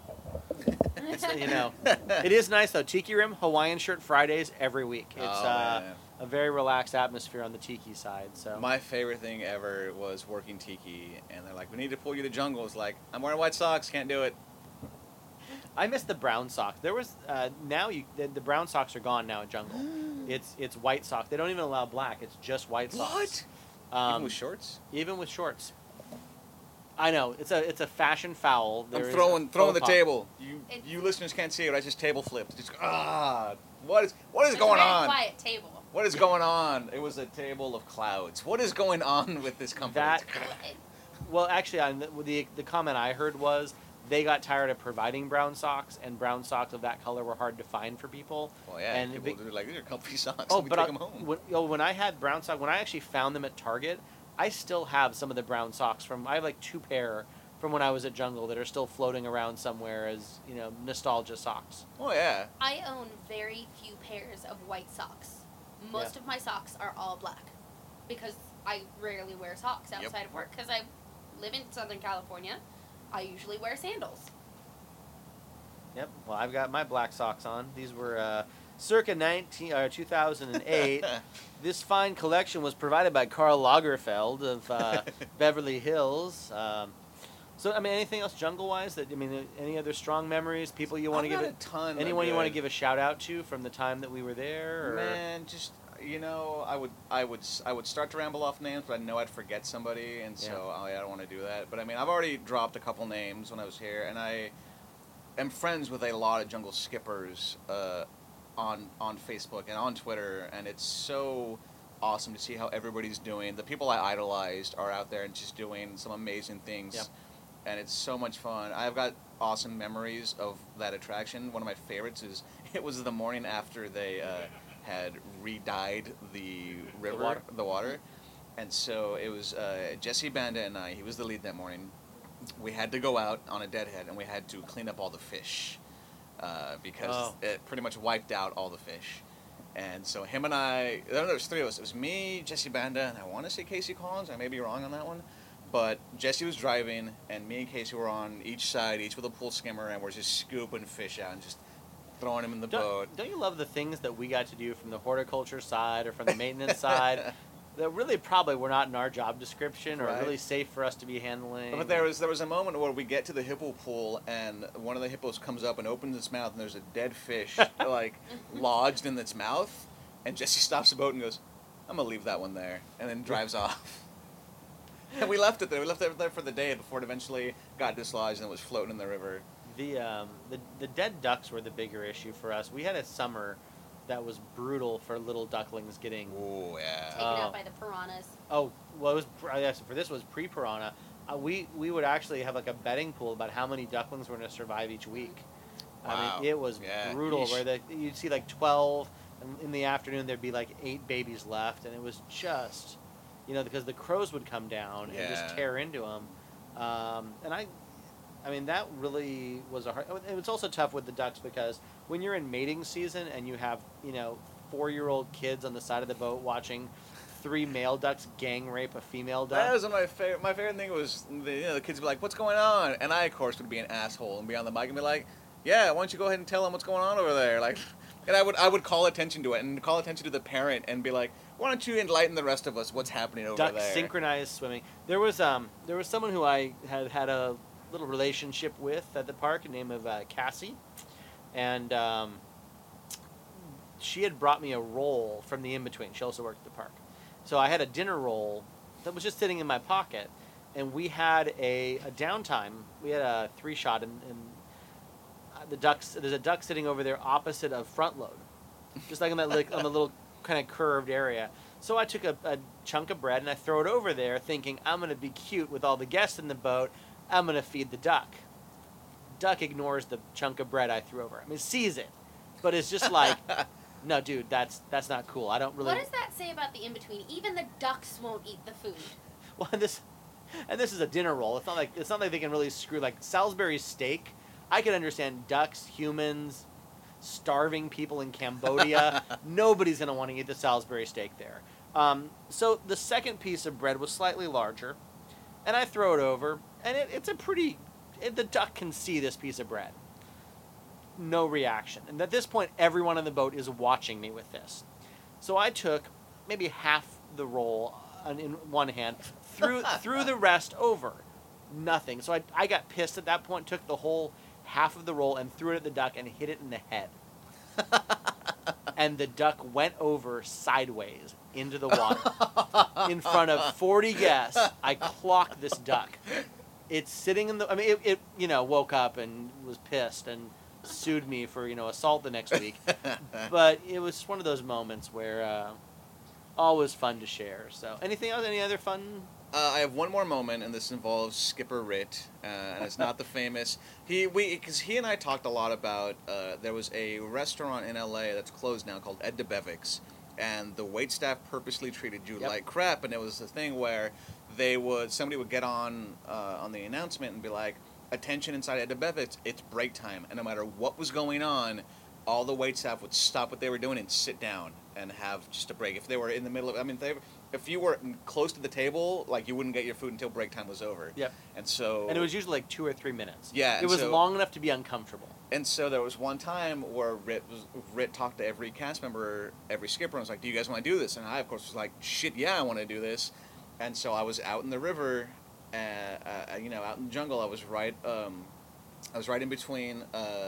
It is nice though. Tiki Rim Hawaiian Shirt Fridays every week. It's a very relaxed atmosphere on the tiki side. So my favorite thing ever was working tiki, and they're like, "We need to pull you to Jungle." It's like, "I'm wearing white socks, can't do it." I miss the brown socks. There was the brown socks are gone now at Jungle. It's white socks. They don't even allow black. It's just white socks. What? Even with shorts? Even with shorts. I know it's a fashion foul. I'm throwing the table. You listeners can't see it. I just table flipped. Just what is going on? It's a very quiet table. What is going on? It was a table of clouds. What is going on with this company? Well, actually, the comment I heard was they got tired of providing brown socks, and brown socks of that color were hard to find for people. Well, yeah, and people were like, these are comfy socks. Oh, Let me but take them home. When I had brown socks, when I actually found them at Target, I still have some of the brown socks I have like 2 pair from when I was at Jungle that are still floating around somewhere as, nostalgia socks. Oh, yeah. I own very few pairs of white socks. Most of my socks are all black because I rarely wear socks outside of work because I live in Southern California. I usually wear sandals. Yep. Well, I've got my black socks on. These were circa 2008. This fine collection was provided by Karl Lagerfeld of Beverly Hills. So, anything else jungle-wise? Any other strong memories? People you want to give a ton. Anyone you want to give a shout out to from the time that we were there? Or? Man, just I would start to ramble off names, but I know I'd forget somebody, and so I don't want to do that. But I've already dropped a couple names when I was here, and I am friends with a lot of jungle skippers on Facebook and on Twitter, and it's so awesome to see how everybody's doing. The people I idolized are out there and just doing some amazing things. Yep. And it's so much fun. I've got awesome memories of that attraction. One of my favorites is it was the morning after they had re-dyed the river, the water. And so it was Jesse Banda and I, he was the lead that morning. We had to go out on a deadhead and we had to clean up all the fish because it pretty much wiped out all the fish. And so him and I, there was 3 of us. It was me, Jesse Banda, and I want to say Casey Collins. I may be wrong on that one. But Jesse was driving, and me and Casey were on each side, each with a pool skimmer, and we're just scooping fish out and just throwing them in the boat. Don't you love the things that we got to do from the horticulture side or from the maintenance side that really probably were not in our job description or really safe for us to be handling? But there was a moment where we get to the hippo pool, and one of the hippos comes up and opens its mouth, and there's a dead fish lodged in its mouth, and Jesse stops the boat and goes, "I'm gonna leave that one there," and then drives off. And we left it there. We left it there for the day before it eventually got dislodged and it was floating in the river. The dead ducks were the bigger issue for us. We had a summer that was brutal for little ducklings getting taken out by the piranhas. Oh, well, for this was pre-piranha. We would actually have like a betting pool about how many ducklings were going to survive each week. Wow. It was brutal. Where you'd see like 12, and in the afternoon there'd be like 8 babies left, and it was just. Because the crows would come down and just tear into them. And that really was a hard... It was also tough with the ducks because when you're in mating season and you have, 4-year-old kids on the side of the boat watching 3 male ducks gang rape a female duck. That was my favorite. My favorite thing was the kids would be like, "What's going on?" And I, of course, would be an asshole and be on the mic and be like, "Yeah, why don't you go ahead and tell them what's going on over there?" Like, and I would call attention to it and call attention to the parent and be like, "Why don't you enlighten the rest of us what's happening over Duck there?" synchronized swimming. There was someone who I had a little relationship with at the park, named of Cassie, and she had brought me a roll from the in-between. She also worked at the park. So I had a dinner roll that was just sitting in my pocket, and we had a downtime. We had a 3-shot, and the ducks. There's a duck sitting over there opposite of front load, just like on that on the little kind of curved area. So I took a chunk of bread and I throw it over there, thinking I'm gonna be cute with all the guests in the boat. I'm gonna feed the duck. Duck ignores the chunk of bread I threw over. I mean, sees it, but it's just like, no, dude, that's not cool. I don't really. What does that say about the in-between? Even the ducks won't eat the food. Well, this is a dinner roll. It's not like they can really screw like Salisbury steak. I can understand ducks, humans, starving people in Cambodia. Nobody's gonna want to eat the Salisbury steak there. So the second piece of bread was slightly larger, and I throw it over, and it's a pretty. The duck can see this piece of bread. No reaction. And at this point, everyone on the boat is watching me with this. So I took maybe half the roll in one hand, threw the rest over. Nothing. So I got pissed at that point, took the whole half of the roll and threw it at the duck and hit it in the head. And the duck went over sideways into the water in front of 40 guests. I clocked this duck. It's sitting in the. I mean, it woke up and was pissed and sued me for assault the next week. But it was one of those moments where always fun to share. So, anything else? Any other fun? I have one more moment, and this involves Skipper Ritt, and it's not the famous. Because he and I talked a lot about. There was a restaurant in LA that's closed now called Ed DeBevick's, and the waitstaff purposely treated you like crap, and it was the thing where somebody would get on the announcement and be like, "Attention inside Ed DeBevick's, it's break time," and no matter what was going on, all the waitstaff would stop what they were doing and sit down and have just a break. If they were in the middle of, if you were close to the table, like you wouldn't get your food until break time was over. Yep. And it was usually like 2 or 3 minutes. Yeah. It was long enough to be uncomfortable. And so there was one time where Ritt talked to every cast member, every skipper, and was like, "Do you guys want to do this?" And I, of course, was like, "Shit, yeah, I want to do this." And so I was out in the river, out in the jungle. I was right in between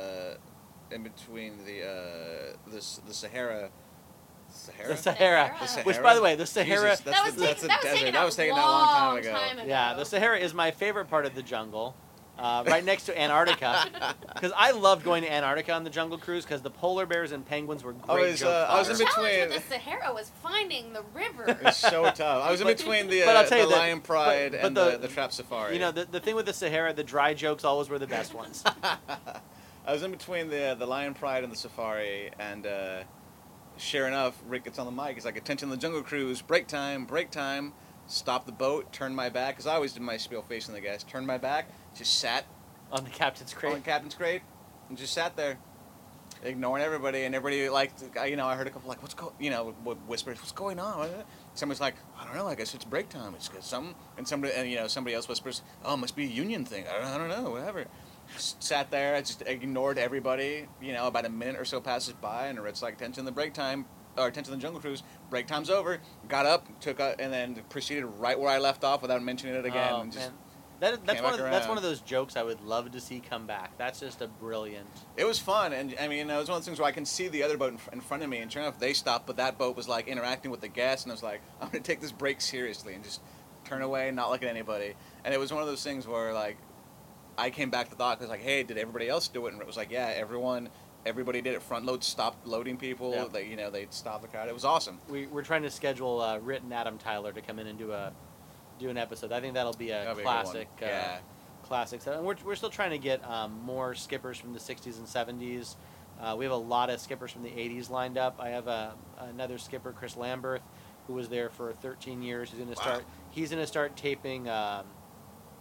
the Sahara. The Sahara. Which, by the way, the Sahara. Jesus, that's the desert. That was taken a long time ago. Yeah, the Sahara is my favorite part of the jungle, right next to Antarctica. Because I loved going to Antarctica on the Jungle Cruise because the polar bears and penguins were great I was in The between. challenge with the Sahara was finding the river. It's so tough. I was in between the Lion Pride and the Trap Safari. The thing with the Sahara, the dry jokes always were the best ones. I was in between the Lion Pride and the Safari, and sure enough, Rick gets on the mic. He's like, "Attention, the Jungle Cruise, break time, break time." Stop the boat, turn my back, because I always did my spiel facing the guys. Turned my back, just sat on the captain's crate. On the captain's crate, and just sat there, ignoring everybody. And everybody, I heard a couple whispers, "What's going on?" Somebody's like, "I don't know. I guess it's break time. It's something." And somebody else whispers, "Oh, it must be a union thing. I don't know. Whatever." Just sat there. I just ignored everybody. About a minute or so passes by, and Ritt's like, "Attention, the break time." Or "Attention, the Jungle Cruise, break time's over." Got up, and then proceeded right where I left off without mentioning it again. Oh, and just man. That's one of those jokes I would love to see come back. That's just a brilliant. It was fun, and it was one of those things where I can see the other boat in front of me, and sure enough, they stopped, but that boat was like interacting with the guests, and I was like, "I'm going to take this break seriously," and just turn away and not look at anybody. And it was one of those things where I came back to thought, because "Hey, did everybody else do it?" And it was like, "Yeah, everybody did it. Front load stopped loading people. Yep. They stopped the crowd. It was awesome." We're trying to schedule Ritt and Adam Tyler to come in and do an episode. I think that'll be a classic. Classic. And we're still trying to get more skippers from the 60s and 70s. We have a lot of skippers from the 80s lined up. I have another skipper, Chris Lamberth, who was there for 13 years. He's going to start taping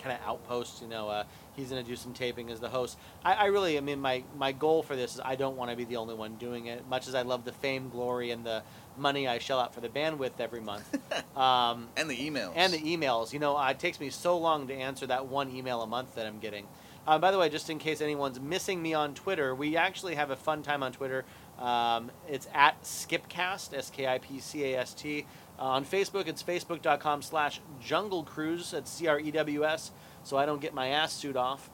kind of outpost. He's going to do some taping as the host. I really, I mean, my goal for this is I don't want to be the only one doing it. Much as I love the fame, glory, and the money I shell out for the bandwidth every month. And the emails. It takes me so long to answer that one email a month that I'm getting. By the way, just in case anyone's missing me on Twitter, we actually have a fun time on Twitter. It's at Skipcast, Skipcast. On Facebook, it's facebook.com/Jungle Cruise. That's CREWS, so I don't get my ass suit off.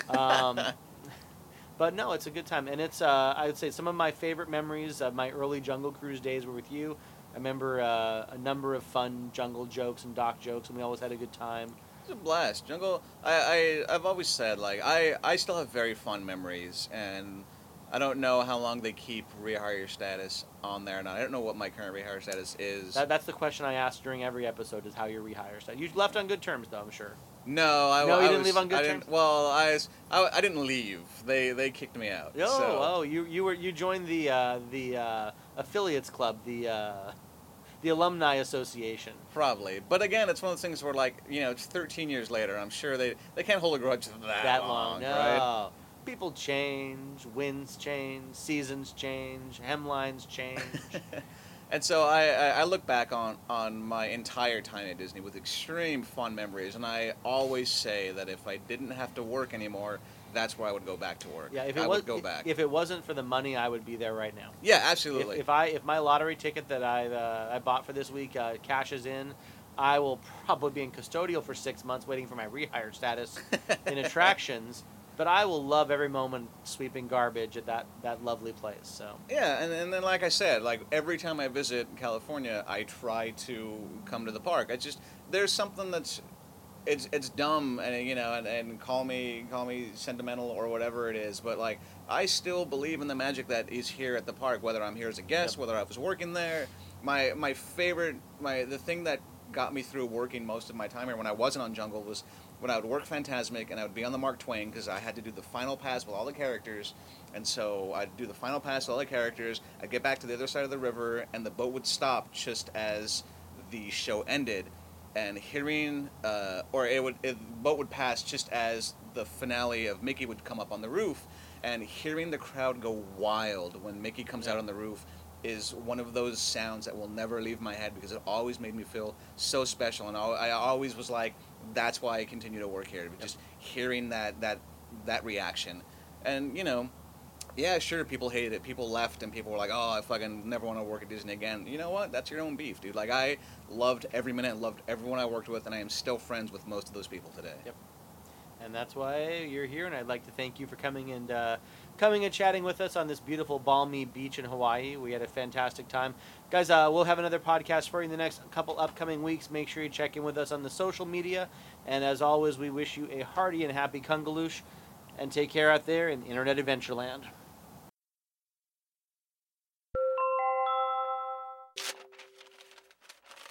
But no, it's a good time. And it's, I would say, some of my favorite memories of my early Jungle Cruise days were with you. I remember a number of fun jungle jokes and doc jokes, and we always had a good time. It's a blast. Jungle, I've always said, like, I still have very fond memories, and I don't know how long they keep rehire status on there now. I don't know what my current rehire status is. That's the question I ask during every episode, is how your rehire status. You left on good terms, though, I'm sure. No, you didn't leave on good terms? Well, I didn't leave. They kicked me out. You joined the affiliates club, the alumni association. Probably, but again, it's one of those things where, like, it's 13 years later. I'm sure they can't hold a grudge that long, no. Right? People change, winds change, seasons change, hemlines change. And so I look back on my entire time at Disney with extreme fond memories, and I always say that if I didn't have to work anymore, that's where I would go back to work. Yeah, if it wasn't for the money, I would be there right now. Yeah, absolutely. If my lottery ticket that I bought for this week cashes in, I will probably be in custodial for 6 months waiting for my rehire status in attractions. But I will love every moment sweeping garbage at that lovely place. So yeah, and then, like I said, like every time I visit California, I try to come to the park. There's something that's it's dumb, and call me sentimental or whatever it is, but like I still believe in the magic that is here at the park, whether I'm here as a guest, whether I was working there. My favorite, the thing that got me through working most of my time here when I wasn't on Jungle was when I would work Fantasmic and I would be on the Mark Twain, because I had to do the final pass with all the characters, and so I'd do the final pass with all the characters. I'd get back to the other side of the river, and the boat would stop just as the show ended, and hearing, the boat would pass just as the finale of Mickey would come up on the roof, and hearing the crowd go wild when Mickey comes out on the roof is one of those sounds that will never leave my head, because it always made me feel so special, and I always was like, that's why I continue to work here, just hearing that reaction. And yeah, sure, people hated it, people left, and people were like, oh, I fucking never want to work at Disney again. You know what, that's your own beef, dude. Like, I loved every minute, loved everyone I worked with, and I am still friends with most of those people today. Yep. And that's why you're here, and I'd like to thank you for coming and chatting with us on this beautiful, balmy beach in Hawaii. We had a fantastic time. Guys, we'll have another podcast for you in the next couple upcoming weeks. Make sure you check in with us on the social media. And as always, we wish you a hearty and happy Kungaloosh, and take care out there in Internet Adventureland.